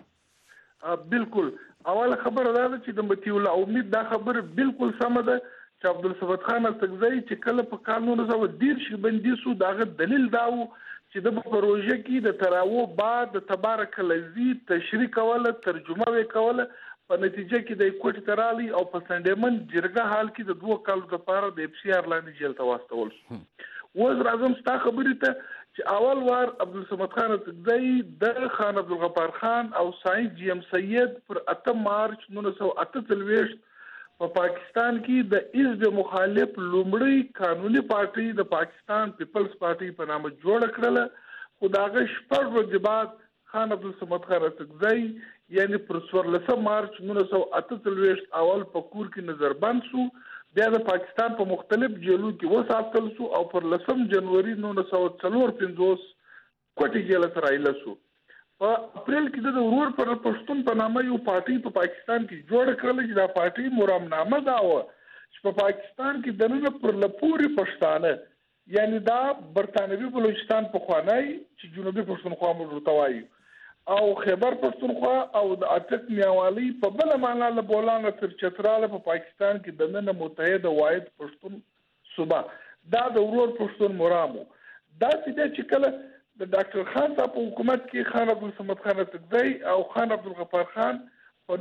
کیږي بالکل اول خبر دا چې د متي الله امید دا خبر بالکل سم ده چې عبدالصمد خان تکزی چې کله په قانون سره دیر شي بندي سو داغه دلیل داو چې د پروژه کې د تراو بعد تبارک الذی تشریح کوله ترجمه وکوله په نتیجه کې د کوټ ترالی او په سندمن جرګه حال کې د 2 کالو لپاره د اف سی آر لاندې جیل ته واستول شو وزیر اعظم ستا خبرې ته چې اول وار عبدالصمد خان تکزی د خان عبدالغفار خان او سعید جی ام سید پر 8 مارچ 1948 په پاکستان کې د حزب مخالف لومړی قانوني پارټي د پاکستان پیپلز پارټي په نامه جوړ کړله خو داغه شپږ ورځې بعد خان عبدالصمد خان تکزی یعنی پر 14 مارچ 1948 اول په کور کې نظربند شو بیا د پاکستان په مختلف جیلونو کې وساتل شو او پر 10 جنوري 1954 کوټي جیل ته راایله شو په اپریل کې د ورور پر پښتون په نامه یو پارټي په پاکستان کې جوړ کړل چې دا پارټي مرامنامه دا و چې په پاکستان کې دنه پر لپوري پښتانه یعنی دا برتانوي بلوچستان په خوانای چې جنوبي پښتونخوا موږ توایي او خیبر پښتونخوا او د اټک میاوالی په بل معنا له بولانه تر چتراله په پاکستان کې دنه متحده واحد پښتون صوبه دا د ورور پښتون مرامو دا چې کله د ډاکټر خان صاحب په حکومت کې خان عبدالصمد خان تکزی او خان عبدالغفار خان په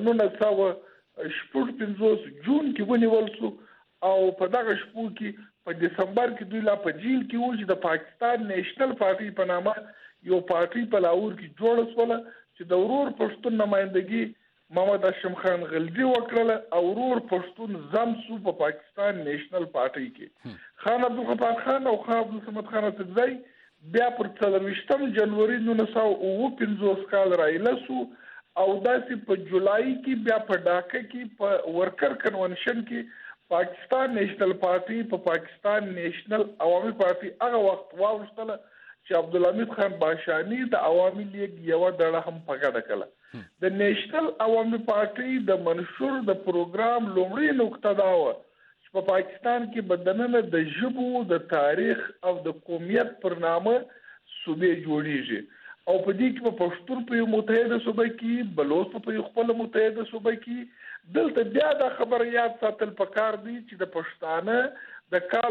1955 جون کې ونیول شو او په دغه شپو کې په دسمبر کې دوی لا په جیل کې و چې د پاکستان نیشنل پارټي په نامه یو پارټي په لاهور کې جوړ شول چې د ورور پښتون نمائندګي محمد هاشم خان غلجی وکړه او ورور پښتون زم شو په پاکستان نیشنل پارټي کې خان عبدالغفار خان او خان عبدالصمد خان تکزی بیا پر 24 جنوري 1955 کال راایله شو او داسې په جولای کې بیا په ډاکه کې په ورکر کنونشن کې پاکستان نیشنل پارټي په پاکستان نیشنل عوامي پارټي هغه وخت واوښتله چې عبدالحمید خان باشانی د عوامي لیگ یو ډله هم پکړه کړه د نیشنل عوامي پارټي د منشور د پروګرام لومړی نقطه دا و په پاکستان کې بدننه د ژبو د تاریخ او د قومیت پر نامه صوبې جوړیږي او په دې کې په پښتون په یو متحده صوبه کې بلوچ په یو خپل متحده صوبه کې دلته بیا دا خبر یاد ساتل پکار دي چې د پښتانه د کال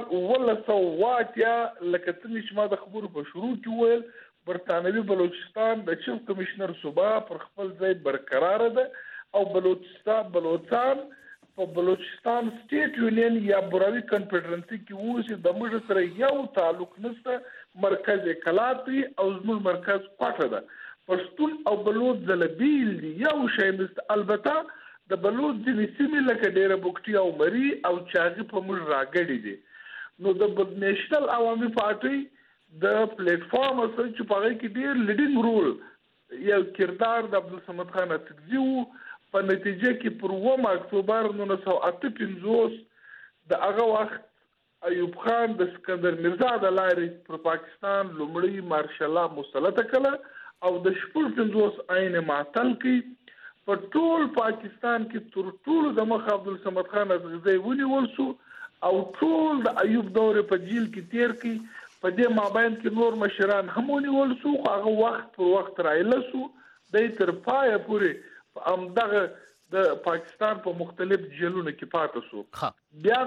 1980 لکه څنګه ما د خبرو په شروع کې ویل برتانوي بلوچستان د چیف کمشنر صوبه پر خپل ځای برقرار ده او بلوچستان په بلوچستان سټیټ یونین یا براوي کنفدرنسي کې وو د موږ سره یو تعلق نشته مرکز کلاپي او زموږ مرکز کوټه ده پښتون او بلوچ زلبیل دي یو شی نشته البته د بلوچ د سیمې لکه ډیره بوکټي او مری او چاغي په موږ راګړي دي نو د نېشنل عوامي پارټي د پلیټ فارم سره چې په کې ډیر لیډینګ رول یو کردار د عبدالصمد خان اڅکزي په نتیجه کې پر 1 اکتوبر 1958 د هغه وخت ایوب خان د اسکندر مرزا د لارې پر پاکستان لومړی مارشال مسلط کړه او د 55 عین معطل کې په ټول پاکستان کې تر ټولو د مخ عبدالصمد خان اڅکزي ونیول شو او ټول د ایوب دورې په جیل کې تیر کې په دې مابین کې نور مشران هم ونیول شو هغه وخت پر وخت رایله شو د تر پایه پورې همدغه د پاکستان په مختلف جیلونو کې پاتې شو بیا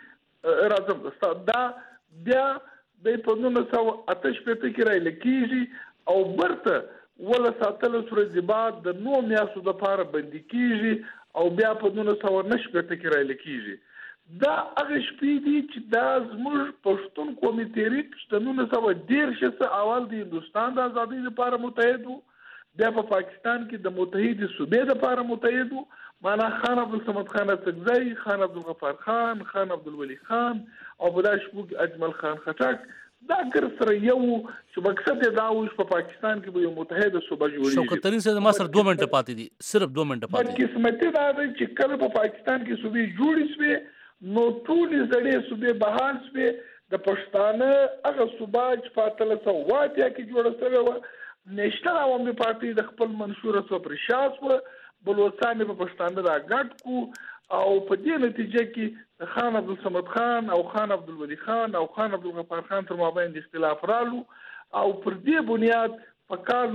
دی راځم دا بیا د په 1988 کې رایل کېږي او برته ولا ساتل سره د بعد د 9 میاشتو د پاره باندې کېږي او بیا په 1990 کې رایل کېږي دا هغه شپې دي چې دا زموږ پښتون کمیټې د 1910 اول د هندستان د ازادۍ لپاره متحد وو بیا په پاکستان کې د متحده صوبې لپاره متحد وو معنا خان عبدالصمد خان اڅکزي خان عبدالغفار خان خان عبدالولي خان او بداش بوګ اجمل خان خټک دا ګر سره یو چې مقصد دا و چې په پاکستان کې به یو متحده صوبه جوړیږي شوکت ترين سره ما سره 2 منټه پاتې دي صرف 2 منټه پاتې دي قسمت دا دی چې کله په پاکستان کې صوبې جوړې شوې نو ټول زړې صوبې بحال شوې د پښتانه هغه صوبه چې په 1980 کې جوړه شوې و نېشنل عوامي پارټي د خپل منشور سره پرشاس و بلوچستان په پښتانه راګټ کو او په دې نتیجه کې خان عبدالصمد خان او خان عبدالولي خان او خان عبدالغفار خان تر مابین اختلاف رالو او پر دې بنیاد په کال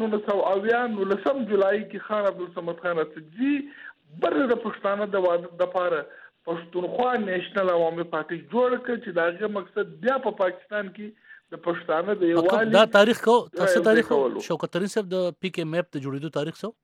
1990 جولای کې خان عبدالصمد خان اڅکزي بر د پښتانه د واده لپاره پښتونخوا نېشنل عوامي پارټي جوړ کړ چې داغه مقصد بیا په پاکستان کې د پښتانه د یووالي دا تاریخ کو تاسو تاریخ شوکت ترين صاحب د پی کې میپ د جوړېدو تاریخ څو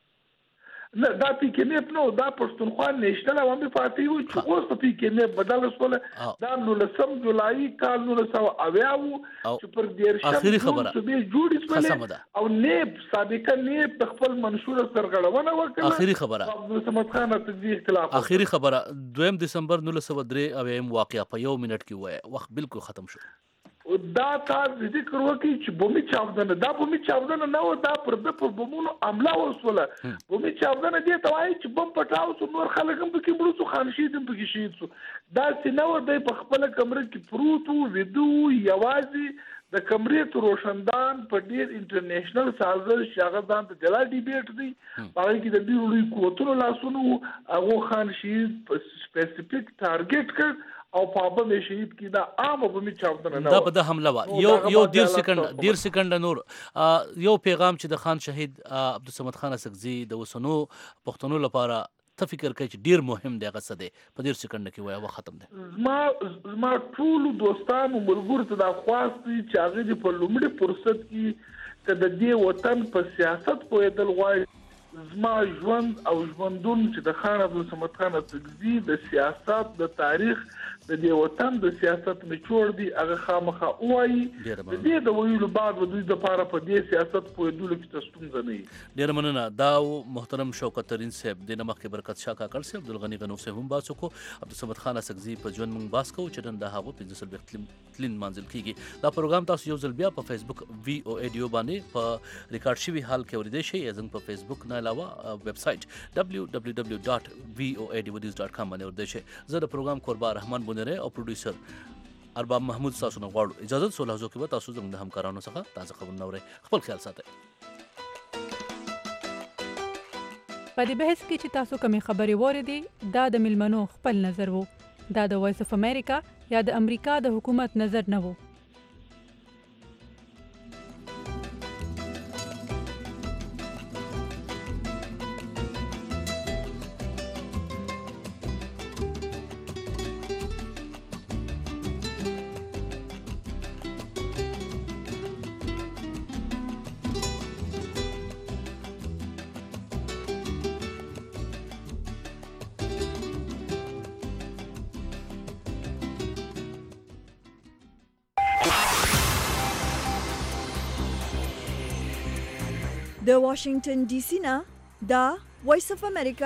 نه دا پی کې میپ نو دا پښتونخوا نېشنل عوامي پارټي و چې اوس په پی کې میپ بدل شول دا 19 جولای کال 1980 چې پر ډیر اخیری خبره جوړې شول او نیب سابقه نیب د خپل منشور سرغړونه وکړه اخیری خبره عبدالصمد خان اڅکزي اختلاف اخیری خبره 2 دسمبر 1903 واقعا په 1 منټ کې وای وخت بالکل ختم شو دا کار ذکر وکړي چې بومي چاودنه دا بومي چاودنه نه و دا پر د بومونو عمله وسوله بومي چاودنه دې ته وایي چې بم پټاو سو نور خلک هم پکې مړو سو خان شهید هم پکې شهید سو دا چې نو د په خپل کمره کې پروت وو ودو یوازې د کمرې تر روشندان په ډیر انټرنیشنل سازش شاغه ځان ته جلا ډیبیټ دی هغه کې د ډیرو لوی قوتونو لاسونو هغه خان شهید سپیسیفیک ټارګټ کړ او په به شهید کې دا عام بومي چاودنه نه دا په د حمله وا یو ډیر سکند نور یو پیغام چې د خان شهید عبدالصمد خان اڅکزي د وسنو پښتنو لپاره ته فکر کوي چې ډیر مهم دی غسه دی په ډیر سکند کې وای ختم دی ما ټول دوستانو ملګرو ته دا خواست چې هغه په لومړي فرصت کې کله د دې وطن په سیاست پوهېدل غواړي زما ژوند او ژوندون چې د خان عبدالصمد خان اڅکزي د سیاست د تاریخ د دې وطن د سیاست میچور دی هغه خامخا وایي د دې د ویلو بعد د دوی د لپاره په دې سیاست پوهېدل کې ستونزه نه وي ډیر مننه دا محترم شوکت ترين صاحب د نمخ کې برکت شاه کاکړ صاحب عبدالغنی غنوف صاحب هم باسو کو عبدالصمد خان اڅکزي په ژوند مونږ باس کو چې نن د هغه 15 تلین منزل کیږي دا پروګرام تاسو یو ځل بیا په فیسبوک وی او ایډیو باندې په ریکارډ شوی حال کې اوریدئ شئ زموږ په فیسبوک نه علاوه ویب سټ www.voaediobudis.com باندې اوریدئ شئ زه د پروګرام قربا رحمان بونره او پروډوسر ارباب محمود تاسو نه غواړو اجازه سو لحظو کې به تاسو زموږ د همکارانو څخه تازه خبرونه اورئ خپل خیال ساتئ په دې بحث کې چې تاسو کومې خبرې واورېدې دا د ملمنو خپل نظر وو دا د وایس اف امریکا یا د امریکا د حکومت نظر نه وو د واشنگټن ډي سي نه دا وایس اف امریکا